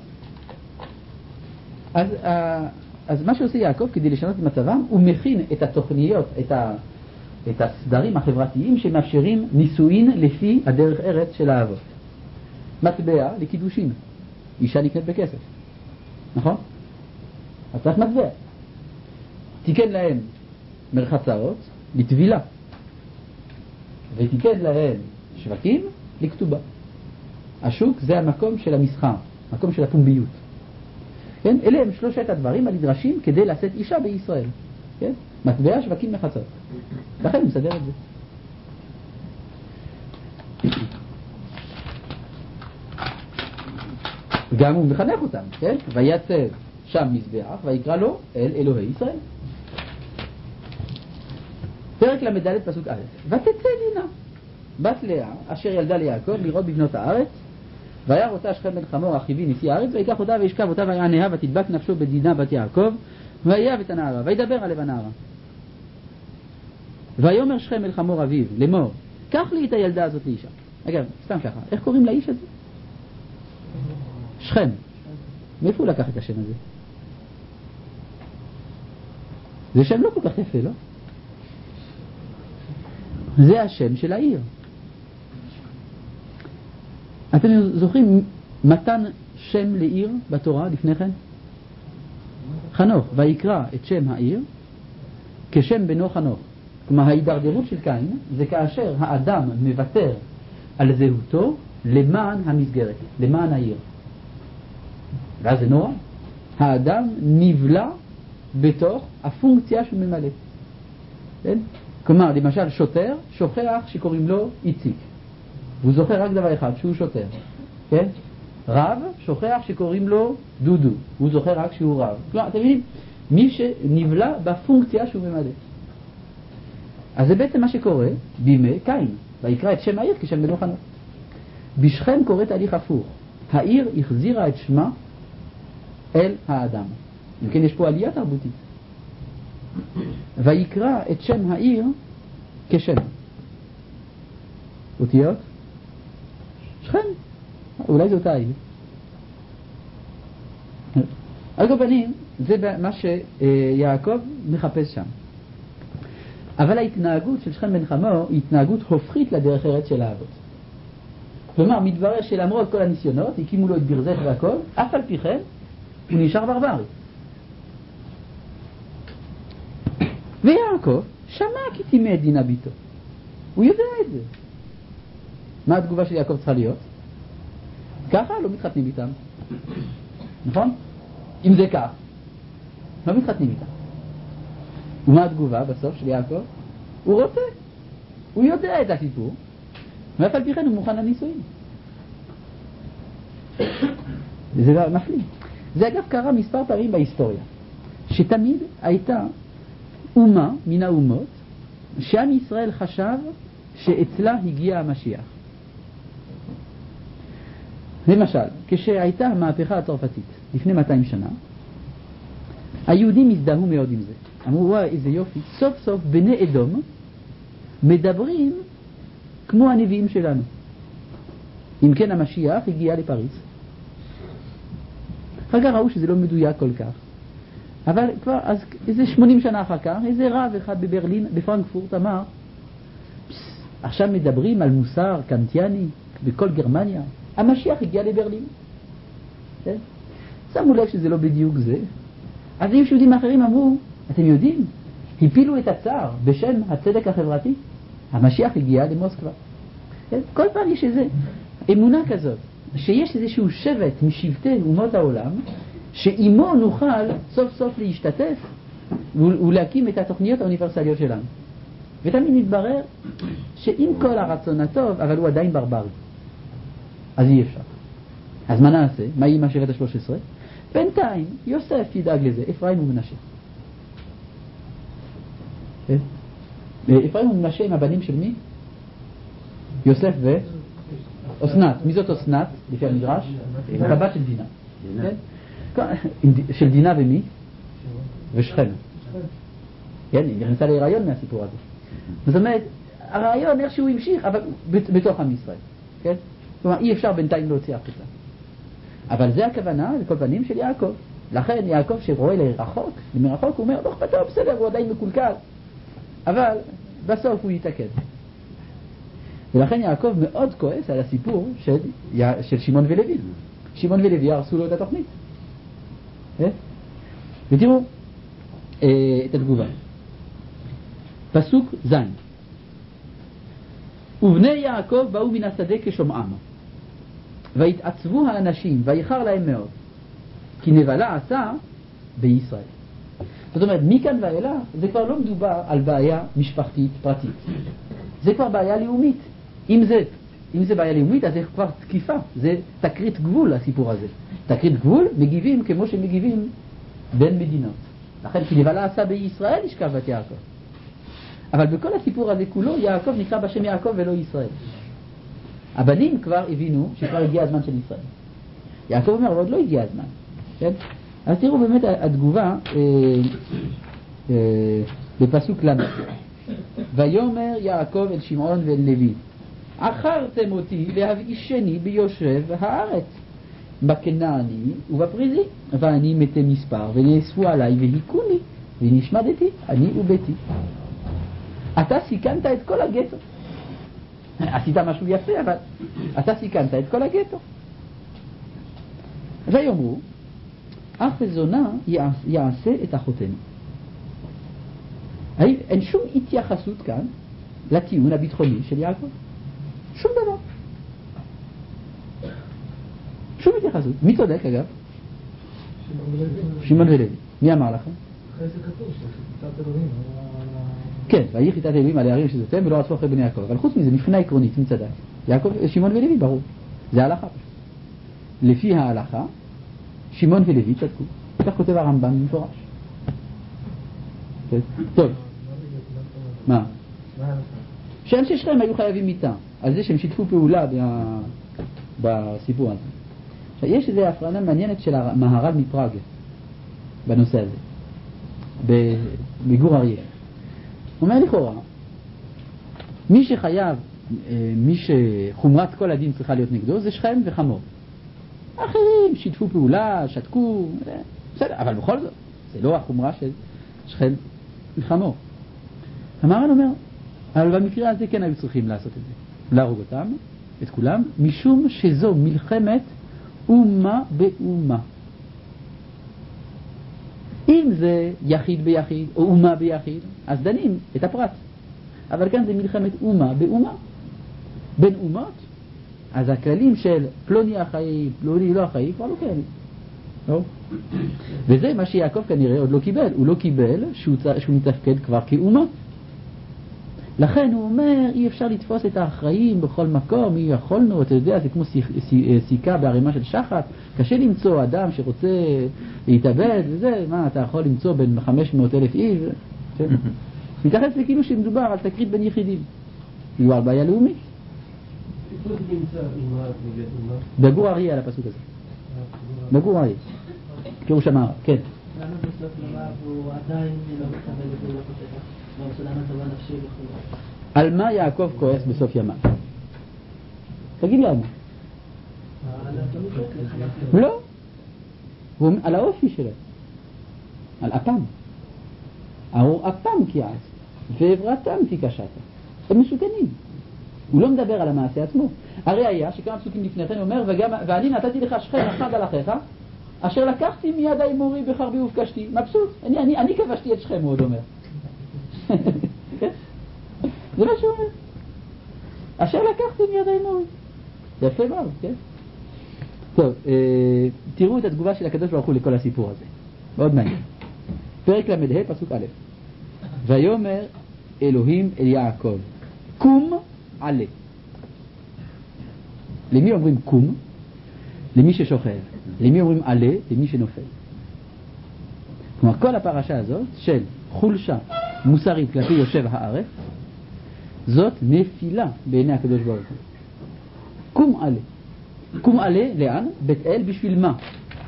אז, אז מה שעושה יעקב כדי לשנות את מצבם, הוא מכין את התוכניות, את, ה, את הסדרים החברתיים שמאפשרים נישואין לפי הדרך ארץ של האבות. מטבע לקידושין. אישה נקנית בכסף. נכון? אז צריך מטבע. תיקן להם מרחצאות לטבילה. ותיקן להם שווקים לכתובה. השוק זה המקום של המסחר, מקום של הפומביות. כן? אלה הם שלושת הדברים הנדרשים כדי לשאת אישה בישראל. כן? מטבע, שווקים, מחצות. לכן הוא מסדר את זה. גם הוא מחנך אותם, כן? ויצב שם מזבח ויקרא לו אל אלוהי ישראל. פרק למדלת פסוק א', ותצא דינה בת לאה אשר ילדה ליעקב לראות בבנות הארץ, והיה רוצה שכם בן חמור אחיו נשיא הארץ, ויקח אותה וישכב אותה ויעניה ותדבק נפשו בדינה בת יעקב, ויאהב את הנערה וידבר עליה הנערה. ויאמר שכם אל חמור אביו לאמור, קח לי את הילדה הזאת לאישה. אגב, סתם ככה, איך קוראים לאיש הזה? שכם. מאיפה הוא לקח את השם הזה? זה שם לא כל כך יפה, לא? זה השם של העיר. אתם זוכרים מתן שם לעיר בתורה לפני כן? חנוך, ויקרא את שם העיר כשם בנו חנוך. כלומר, ההידרדרות של קין זה כאשר האדם מוותר על זהותו למען המסגרת, למען העיר. ואז זה נורא. האדם נבלע בתוך הפונקציה שהוא ממלא. כן? כלומר, למשל שוטר שוכח שקוראים לו איציק. והוא זוכר רק דבר אחד, שהוא שוטר. כן? רב שוכח שקוראים לו דודו. הוא זוכר רק שהוא רב. כלומר, אתם מבינים? מי שנבלע בפונקציה שהוא ממלא. אז זה בעצם מה שקורה בימי קין. ויקרא את שם העיר כשם בנו חנוך. בשכם קורה תהליך הפוך. העיר החזירה את שמה אל האדם. אם כן, יש פה עלייה תרבותית. ויקרא את שם העיר כשם. אותיות? שכם. אולי זו אותה העיר. על כל פנים, זה מה שיעקב מחפש שם. אבל ההתנהגות של שכם בן חמור היא התנהגות הופכית לדרך ארץ של האבות. כלומר, מתברר שלמרות כל הניסיונות, הקימו לו את ברזת והכל, אף על פי כן, הוא נשאר ברברי. ויעקב שמע כי טימא את דינה ביתו. הוא יודע את זה. מה התגובה של יעקב צריכה להיות? ככה לא מתחתנים איתם. נכון? אם זה כך, לא מתחתנים איתם. ומה התגובה בסוף של יעקב? הוא רוצה. הוא יודע את הסיפור. ואף על פי כן הוא מוכן לנישואים. וזה מפליא. זה אגב קרה מספר פעמים בהיסטוריה, שתמיד הייתה אומה מן האומות שעם ישראל חשב שאצלה הגיע המשיח. למשל, כשהייתה המהפכה הצרפתית לפני מאתיים שנה, היהודים הזדהו מאוד עם זה. אמרו, וואי, איזה יופי, סוף סוף בני אדום מדברים כמו הנביאים שלנו. אם כן, המשיח הגיע לפריז. אחר כך ראו שזה לא מדויק כל כך. אבל כבר, אז איזה שמונים שנה אחר כך, איזה רב אחד בברלין, בפרנקפורט, אמר, עכשיו מדברים על מוסר קנטיאני בכל גרמניה. המשיח הגיע לברלין. כן? שמו לב שזה לא בדיוק זה. אז היו יהודים אחרים אמרו, אתם יודעים, הפילו את הצער בשם הצדק החברתי. המשיח הגיע למוסקבה. כן? כל פעם יש איזו אמונה כזאת, שיש איזשהו שבט משבטי אומות העולם, שעימו נוכל סוף סוף להשתתף ולהקים את התוכניות האוניברסליות שלנו. ותמיד מתברר שעם כל הרצון הטוב, אבל הוא עדיין ברברי. אז אי אפשר. אז מה נעשה? מה יהיה עם השבט ה-שלוש עשרה? בינתיים יוסף ידאג לזה, אפרים ומנשה. אפרים ומנשה עם הבנים של מי? יוסף ואסנת. מי זאת אסנת? לפי המדרש? הבת של דינה. של דינה ומי? ושכם. כן, היא נכנסה להיריון מהסיפור הזה. זאת אומרת, הרעיון איכשהו המשיך, אבל בתוך עם ישראל. כן? כלומר, אי אפשר בינתיים להוציא החוצה. אבל זה הכוונה, לכל פנים של יעקב. לכן יעקב שרואה לרחוק, למרחוק, הוא אומר, לא אכפת לו, בסדר, הוא עדיין מקולקל. אבל בסוף הוא יתעכב. ולכן יעקב מאוד כועס על הסיפור של, של שמעון ולוי. שמעון ולוי הרסו לו את התוכנית. אה? ותראו אה, את התגובה. פסוק זין. ובני יעקב באו מן השדה כשומעם, והתעצבו האנשים, ויחר להם מאוד, כי נבלה עשה בישראל. זאת אומרת, מכאן ואילך זה כבר לא מדובר על בעיה משפחתית פרטית, זה כבר בעיה לאומית. אם זה, אם זה בעיה לאומית, אז זה כבר תקיפה, זה תקרית גבול הסיפור הזה. תקרית גבול מגיבים כמו שמגיבים בין מדינות. לכן כי נבלה עשה בישראל ישכב בת יעקב. אבל בכל הסיפור הזה כולו יעקב נקרא בשם יעקב ולא ישראל. הבנים כבר הבינו שכבר הגיע הזמן של ישראל. יעקב אומר, אבל עוד לא הגיע הזמן. כן? אז תראו באמת התגובה אה, אה, בפסוק ל'. ויאמר יעקב אל שמעון ואל לוי, אחרתם אותי להבאישני ביושב הארץ, בכנעני ובפריזי, ואני מתי מספר ונאספו עליי והיכוני ונשמדתי אני וביתי. אתה סיכנת את כל הגטו. עשית משהו יפה, אבל אתה סיכנת את כל הגטו. ויאמרו, אח וזונה יעשה את אחותנו. אין שום התייחסות כאן לטיעון הביטחוני של יעקב. שום דבר. שום התייחסות. מי צודק אגב? שמעון ולוי. מי אמר לכם? אחרי זה כתוב שחיטת אלוהים. כן, ויהי חיטת אלוהים על הערים שזאתם ולא רצו אחרי בני יעקב. אבל חוץ מזה, מבחינה עקרונית, מי צדק? יעקב, שמעון ולוי, ברור. זה ההלכה. לפי ההלכה, שמעון ולוי צדקו. כך כותב הרמב"ם במפורש. טוב. מה? שאנשי שכם היו חייבים איתה, על זה שהם שיתפו פעולה בסיפור הזה. עכשיו, יש איזו הפרנה מעניינת של המהר"ל מפראג בנושא הזה, בגור אריה. הוא אומר לכאורה, מי שחייב, מי שחומרת כל הדין צריכה להיות נגדו, זה שכם וחמור. האחרים שיתפו פעולה, שתקו, בסדר, אבל בכל זאת, זה לא החומרה של שכם וחמור. המהר"ל אומר, אבל במקרה הזה כן היו צריכים לעשות את זה, להרוג אותם, את כולם, משום שזו מלחמת אומה באומה. אם זה יחיד ביחיד או אומה ביחיד, אז דנים את הפרט. אבל כאן זה מלחמת אומה באומה. בין אומות, אז הכללים של פלוני אחראי, פלוני לא אחראי, כבר לא כאלה. לא? וזה מה שיעקב כנראה עוד לא קיבל. הוא לא קיבל שהוא, שהוא מתפקד כבר כאומה. לכן הוא אומר, אי אפשר לתפוס את האחראים בכל מקום, אי יכולנו, אתה יודע, זה כמו סיכה בערימה של שחת, קשה למצוא אדם שרוצה להתאבד וזה, מה, אתה יכול למצוא בין חמש מאות אלף איש? מתייחס לכאילו שמדובר על תקרית בין יחידים, הוא על בעיה לאומית. איפה זה נמצא אימה נגד אימה? בגור אריה על הפסוק הזה. בגור אריה. פירוש המערב, כן. למה בסוף לבב הוא עדיין לא מקבל את פעולת השטח? לא משלם הטובה נפשי וכו'. על מה יעקב כועס בסוף ימיו? תגיד לי על מה. על התמיד לא. הוא על האופי שלו. על אפם. הוא אפם כעס. ועברתם תיקשת. הם מסוכנים. הוא לא מדבר על המעשה עצמו. הרי היה שכמה פסוקים לפני כן הוא אומר, וגם, ואני נתתי לך שכם אחד על אחיך, אשר לקחתי מיד האמורי בחרבי ובקשתי. מבסוט. אני, אני, אני כבשתי את שכם, הוא עוד אומר. זה מה שהוא אומר. אשר לקחתי מיד האמורי. זה יפה מאוד, כן? טוב, אה, תראו את התגובה של הקדוש ברוך הוא לכל הסיפור הזה. מאוד מעניין. פרק למדה, פסוק א'. ויאמר אלוהים אל יעקב, קום עלה. למי אומרים קום? למי ששוכב. למי אומרים עלה? למי שנופל. כלומר, כל הפרשה הזאת של חולשה מוסרית כלפי יושב הארץ, זאת נפילה בעיני הקדוש ברוך הוא. קום עלה. קום עלה, לאן? בית אל, בשביל מה?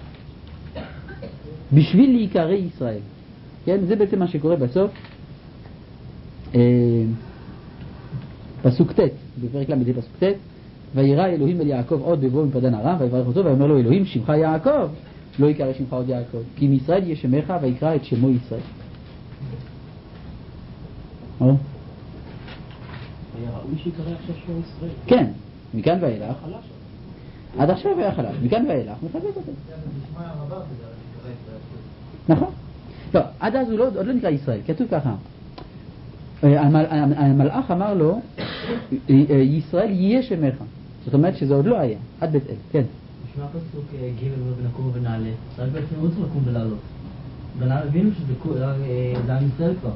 בשביל להיקרא ישראל. כן? זה בעצם מה שקורה בסוף. אה, פסוק ט', בפרק למד פסוק ט', וירא אלוהים אל יעקב עוד בבוא מפדן ארם, ויברך אותו ויאמר לו אלוהים שמך יעקב, לא יקרא שמך עוד יעקב, כי מישראל יהיה שמך ויקרא את שמו ישראל. או? היה ראוי שיקרא עכשיו שמו ישראל. כן, מכאן ואילך. עד עכשיו היה חלש, מכאן ואילך מחזק אותו. נכון. לא, עד אז הוא עוד לא נקרא ישראל, כתוב ככה. המלאך אמר לו, ישראל יהיה שמך. זאת אומרת שזה עוד לא היה, עד בית אל, כן. נשמע פסוק ג' ונקום ונעלה, רק בעצם הוא צריך לקום ולעלות. הבינו שזה עם ישראל כבר.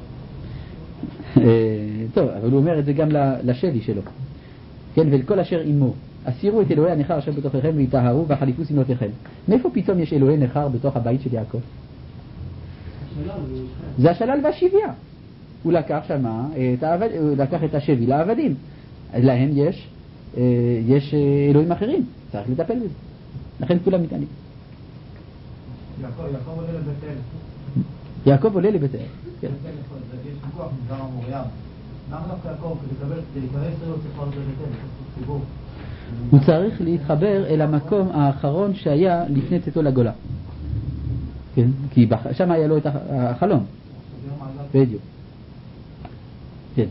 טוב, אבל הוא אומר את זה גם לשבי שלו. כן, ולכל אשר עמו. הסירו את אלוהי הנכר אשר בתוככם ויטהרו והחליפו שמלותיכם. מאיפה פתאום יש אלוהי נכר בתוך הבית של יעקב? זה השלל והשביה. הוא לקח שמה, הוא לקח את השבי לעבדים. להם יש, יש אלוהים אחרים. צריך לטפל בזה. לכן כולם מתענים. יעקב עולה לבית אל. יעקב עולה לבית אל. כן. יש ויכוח מגר המוריה. למה דווקא יעקב, כדי להיקרא ישראל הוא צריך לעלות לבית אל? סיפור. הוא צריך להתחבר אל המקום האחרון שהיה לפני צאתו לגולה. כן? כי שם היה לו את החלום. בדיוק. כן.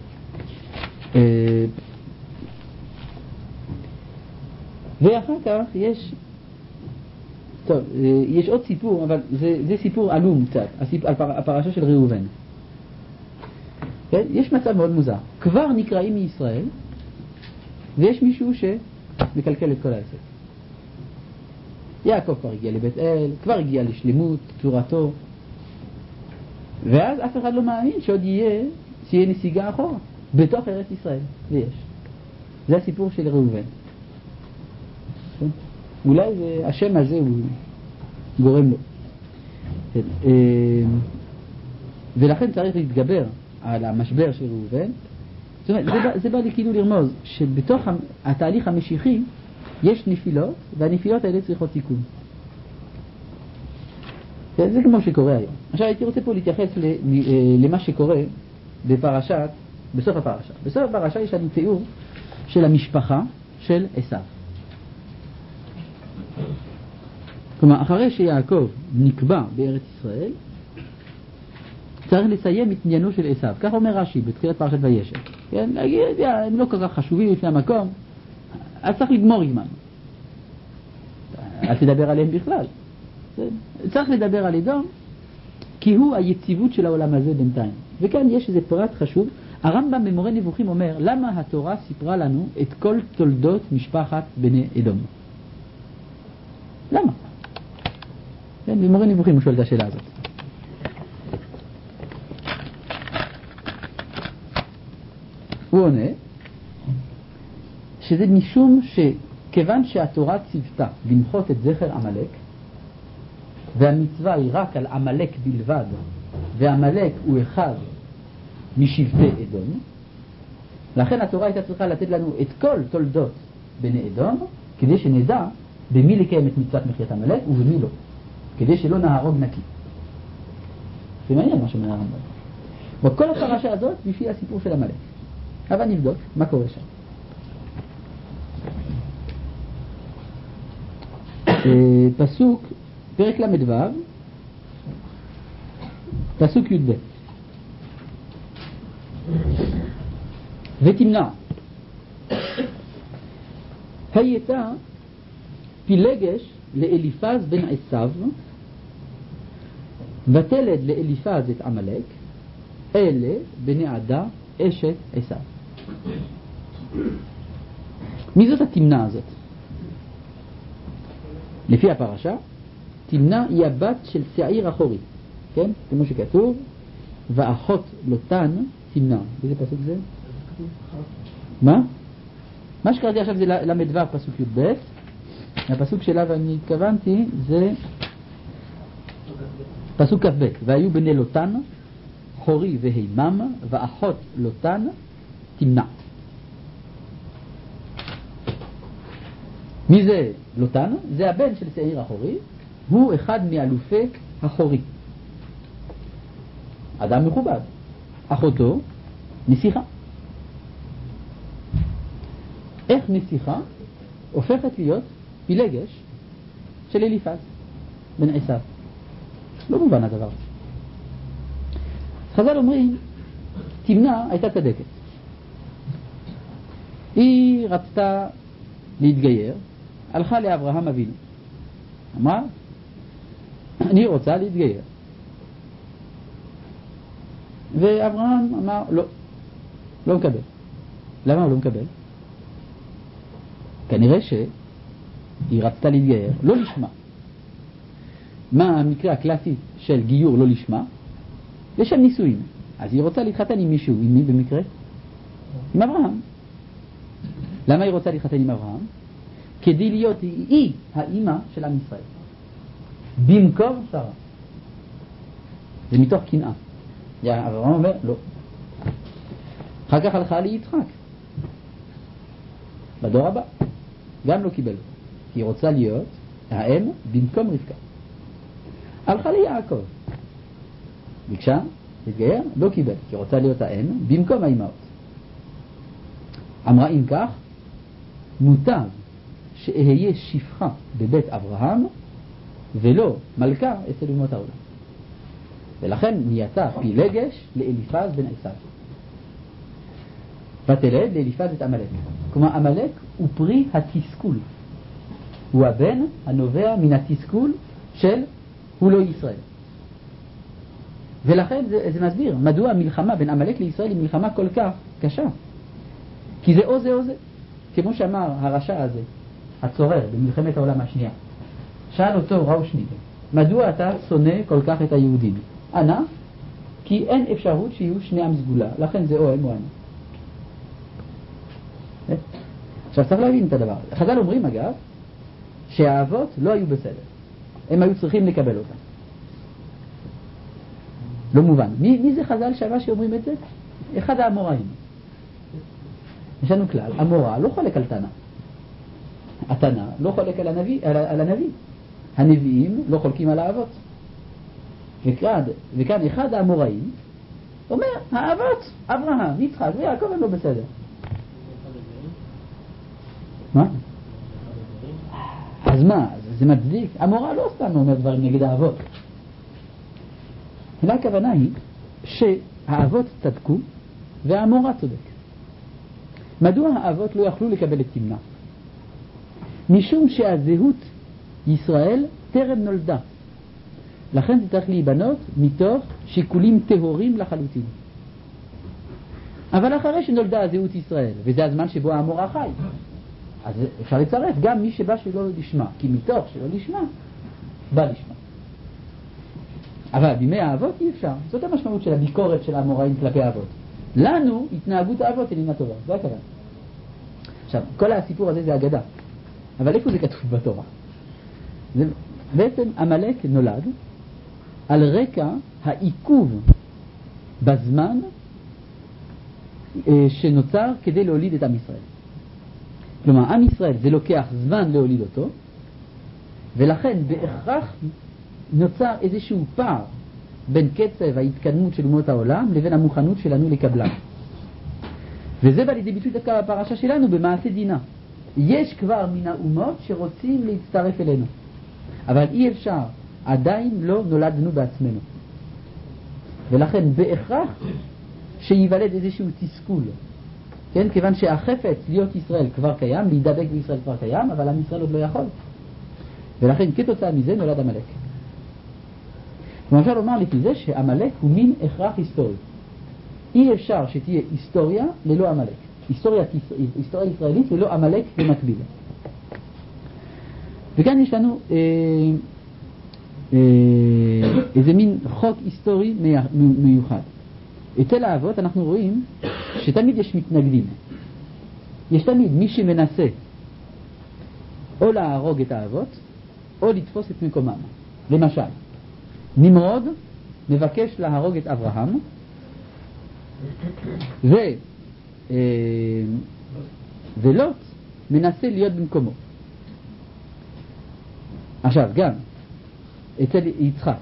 ואחר כך יש, טוב, יש עוד סיפור, אבל זה, זה סיפור עלום קצת, הסיפ, הפרשה של ראובן. כן? יש מצב מאוד מוזר. כבר נקראים מישראל, ויש מישהו שמקלקל את כל העסק. יעקב כבר הגיע לבית אל, כבר הגיע לשלמות, צורתו, ואז אף אחד לא מאמין שעוד יהיה, שיהיה נסיגה אחורה, בתוך ארץ ישראל, ויש. זה הסיפור של ראובן. אולי השם הזה הוא גורם לו. ולכן צריך להתגבר על המשבר של ראובן. זאת אומרת, זה בא, זה בא לי כאילו לרמוז שבתוך התהליך המשיחי יש נפילות, והנפילות האלה צריכות תיקון. זה כמו שקורה היום. עכשיו הייתי רוצה פה להתייחס למה שקורה בפרשת, בסוף הפרשה. בסוף הפרשה יש לנו תיאור של המשפחה של עשיו. כלומר, אחרי שיעקב נקבע בארץ ישראל, צריך לסיים את עניינו של עשיו. כך אומר רש"י בתחילת פרשת וישב. כן, להגיד, הם לא כל כך חשובים לפני המקום, אז צריך לגמור עמם. אל תדבר עליהם בכלל. צריך לדבר על אדום, כי הוא היציבות של העולם הזה בינתיים. וכאן יש איזה פרט חשוב. הרמב"ם במורה נבוכים אומר, למה התורה סיפרה לנו את כל תולדות משפחת בני אדום? למה? כן, במורה נבוכים הוא שואל את השאלה הזאת. הוא עונה שזה משום שכיוון שהתורה ציוותה למחות את זכר עמלק, והמצווה היא רק על עמלק בלבד, ועמלק הוא אחד משבטי אדום, לכן התורה הייתה צריכה לתת לנו את כל תולדות בני אדום, כדי שנדע במי לקיים את מצוות מחיית עמלק ובמי לא, כדי שלא נהרוג נקי. זה מעניין מה שאומר הרמב"ם. בכל הפרשה הזאת לפי הסיפור של עמלק. אבל נבדוק מה קורה שם. פסוק, פרק למדו, פסוק י"ב. ותמנע הייתה פילגש לאליפז בן עשיו, ותלד לאליפז את עמלק, אלה בני עדה אשת עשיו. מי זאת התמנע הזאת? לפי הפרשה, תמנע היא הבת של שעיר אחורי, כן? כמו שכתוב, ואחות לוטן תמנע. איזה פסוק זה? מה? מה שקראתי עכשיו זה למדו פסוק י"ב. הפסוק שלה ואני התכוונתי זה פסוק כ"ב. והיו בני לוטן חורי והימם, ואחות לוטן תמנע. מי זה לוטן? זה הבן של שעיר אחורי, הוא אחד מאלופי החורי, אדם מכובד. אחותו נסיכה. איך נסיכה הופכת להיות פילגש של אליפז בן עשיו? לא מובן הדבר. חז"ל אומרים תמנע הייתה צדקת, היא רצתה להתגייר, הלכה לאברהם אבינו, אמרה אני רוצה להתגייר, ואברהם אמר לא, לא מקבל. למה הוא לא מקבל? כנראה שהיא רצתה להתגייר לא לשמה. מה המקרה הקלאסי של גיור לא לשמה? יש שם נישואים, אז היא רוצה להתחתן עם מישהו. עם מי במקרה? עם אברהם. למה היא רוצה להתחתן עם אברהם? כדי להיות היא האימא של עם ישראל במקום שרה. זה מתוך קנאה. אברהם אומר לא. אחר כך הלכה ליצחק בדור הבא, גם לא קיבל, כי היא רוצה להיות האם במקום רבקה. הלכה ליעקב, ביקשה להתגייר, לא קיבל, כי היא רוצה להיות האם במקום האימהות. אמרה אם כך מוטב שאהיה שפחה בבית אברהם ולא מלכה אצל אומות העולם. ולכן נהייתה פילגש לאליפז בן עשיו, ותלד לאליפז את עמלק. כלומר עמלק הוא פרי התסכול, הוא הבן הנובע מן התסכול של הוא לא ישראל. ולכן זה, זה מסביר מדוע המלחמה בין עמלק לישראל היא מלחמה כל כך קשה, כי זה או זה או זה. כמו שאמר הרשע הזה הצורר במלחמת העולם השנייה, שאל אותו ראושניק, מדוע אתה שונא כל כך את היהודים? ענה, כי אין אפשרות שיהיו שני עם סגולה, לכן זה או הם או אני. עכשיו צריך להבין את הדבר. חז"ל אומרים אגב שהאבות לא היו בסדר, הם היו צריכים לקבל אותם. לא מובן. מי, מי זה חז"ל שווה שאומרים את זה? אחד האמוראים. יש לנו כלל, אמורא לא חולק על תנא, התנא לא חולק על הנביא, על, על הנביא. הנביאים לא חולקים על האבות. וכאן, וכאן אחד האמוראים אומר האבות, אברהם, יצחק ויעקב הם לא בסדר. מה? אז מה? זה מצדיק? אמורא לא סתם אומר דברים נגד האבות. אלא הכוונה היא שהאבות צדקו והאמורא צודק. מדוע האבות לא יכלו לקבל את תמנע? משום שהזהות ישראל טרם נולדה, לכן זה צריך להיבנות מתוך שיקולים טהורים לחלוטין. אבל אחרי שנולדה הזהות ישראל, וזה הזמן שבו האמורא חי, אז אפשר לצרף גם מי שבא שלא לשמה, כי מתוך שלא לשמה בא לשמה. אבל בימי האבות אי אפשר. זאת המשמעות של הביקורת של האמוראים כלפי האבות. לנו התנהגות האבות איננה טובה. זה הכוונה. עכשיו, כל הסיפור הזה זה אגדה. אבל איפה זה כתוב בתורה? זה, בעצם עמלק נולד על רקע העיכוב בזמן שנוצר כדי להוליד את עם ישראל. כלומר, עם ישראל זה לוקח זמן להוליד אותו, ולכן בהכרח נוצר איזשהו פער בין קצב ההתקדמות של אומות העולם לבין המוכנות שלנו לקבלה. וזה בא לידי ביטוי דווקא בפרשה שלנו במעשה דינה. יש כבר מן האומות שרוצים להצטרף אלינו, אבל אי אפשר, עדיין לא נולדנו בעצמנו, ולכן בהכרח שיוולד איזשהו תסכול, כן? כיוון שהחפץ להיות ישראל כבר קיים, להידבק בישראל כבר קיים, אבל עם ישראל עוד לא יכול, ולכן כתוצאה מזה נולד עמלק. אפשר לומר לפי זה שעמלק הוא מין הכרח היסטורי. אי אפשר שתהיה היסטוריה ללא עמלק, היסטוריה, היסטוריה ישראלית ללא עמלק במקביל. וכאן יש לנו אה, אה, איזה מין חוק היסטורי מיוחד. אצל האבות אנחנו רואים שתמיד יש מתנגדים. יש תמיד מי שמנסה או להרוג את האבות או לתפוס את מקומם. למשל, נמרוד מבקש להרוג את אברהם, ו, אה, ולוט מנסה להיות במקומו. עכשיו גם אצל יצחק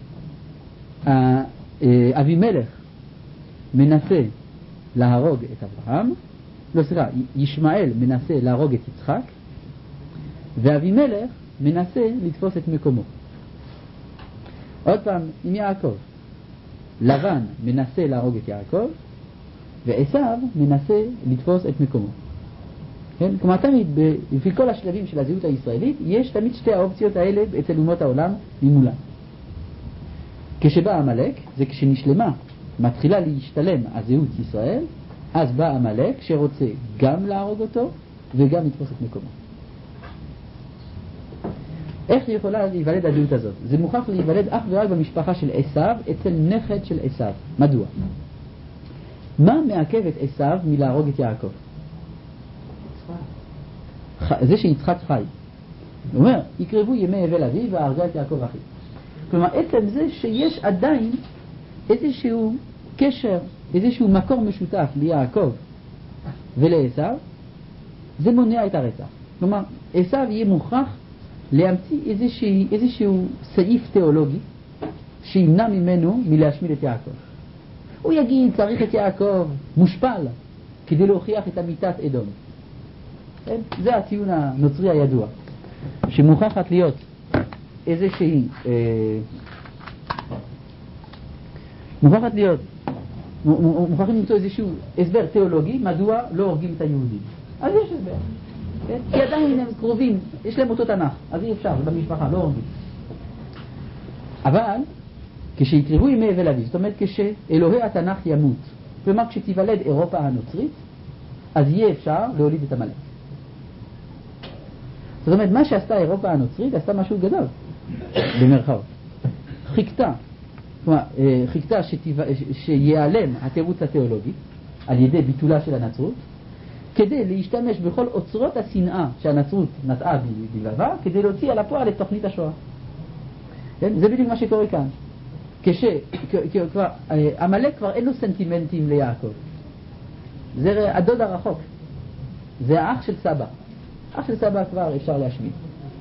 אבימלך מנסה להרוג את אברהם, לא סליחה, ישמעאל מנסה להרוג את יצחק, ואבימלך מנסה לתפוס את מקומו. עוד פעם עם יעקב, לבן מנסה להרוג את יעקב, ועשיו מנסה לתפוס את מקומו. כן? כלומר תמיד בפי כל השלבים של הזהות הישראלית יש תמיד שתי האופציות האלה אצל אומות העולם ממולן. כשבא עמלק, זה כשנשלמה, מתחילה להשתלם הזהות ישראל, אז בא עמלק שרוצה גם להרוג אותו וגם לתפוס את מקומו. איך יכולה להיוולד הזהות הזאת? זה מוכרח להיוולד אך ורק במשפחה של עשיו, אצל נכד של עשיו. מדוע? מה מעכב את עשיו מלהרוג את יעקב? זה שיצחק חי. הוא אומר, יקרבו ימי אבל אבי והרגה את יעקב אחי. כלומר, עצם זה שיש עדיין איזשהו קשר, איזשהו מקור משותף ליעקב ולעשיו, זה מונע את הרצח. כלומר, עשיו יהיה מוכרח להמציא איזשהו, איזשהו סעיף תיאולוגי שימנע ממנו מלהשמיד את יעקב. הוא יגיד, צריך את יעקב מושפל כדי להוכיח את אמיתת אדום. זה הטיעון הנוצרי הידוע, שמוכרחת להיות איזושהי אה, מוכרחת להיות מוכרחים למצוא איזשהו הסבר תיאולוגי מדוע לא הורגים את היהודים. אז יש הסבר, כן? כי עדיין הם קרובים, יש להם אותו תנ"ך, אז אי אפשר, במשפחה לא הורגים. אבל כשיקרבו ימי אבל אבי, זאת אומרת כשאלוהי התנ"ך ימות, כלומר כשתיוולד אירופה הנוצרית, אז יהיה אפשר להוליד את עמלק. זאת אומרת, מה שעשתה אירופה הנוצרית עשתה משהו גדול במרכאות. חיכתה, כלומר, חיכתה שתיו... שיעלם התירוץ התיאולוגי על ידי ביטולה של הנצרות, כדי להשתמש בכל אוצרות השנאה שהנצרות נטעה בלבבה, כדי להוציא על הפועל את תוכנית השואה. כן? זה בדיוק מה שקורה כאן. כש... כבר... עמלק כבר אין לו סנטימנטים ליעקב. זה הדוד הרחוק. זה האח של סבא. אח של סבא כבר אפשר להשמיד.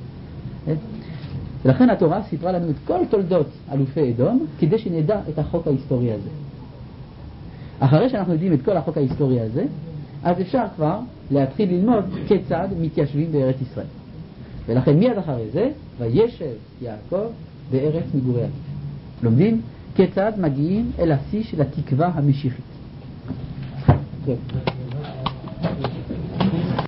ולכן התורה סיפרה לנו את כל תולדות אלופי אדום, כדי שנדע את החוק ההיסטורי הזה. אחרי שאנחנו יודעים את כל החוק ההיסטורי הזה, אז אפשר כבר להתחיל ללמוד כיצד מתיישבים בארץ ישראל. ולכן מיד אחרי זה, וישב יעקב בארץ מגורי אביו. לומדים כיצד מגיעים אל השיא של התקווה המשיחית. טוב.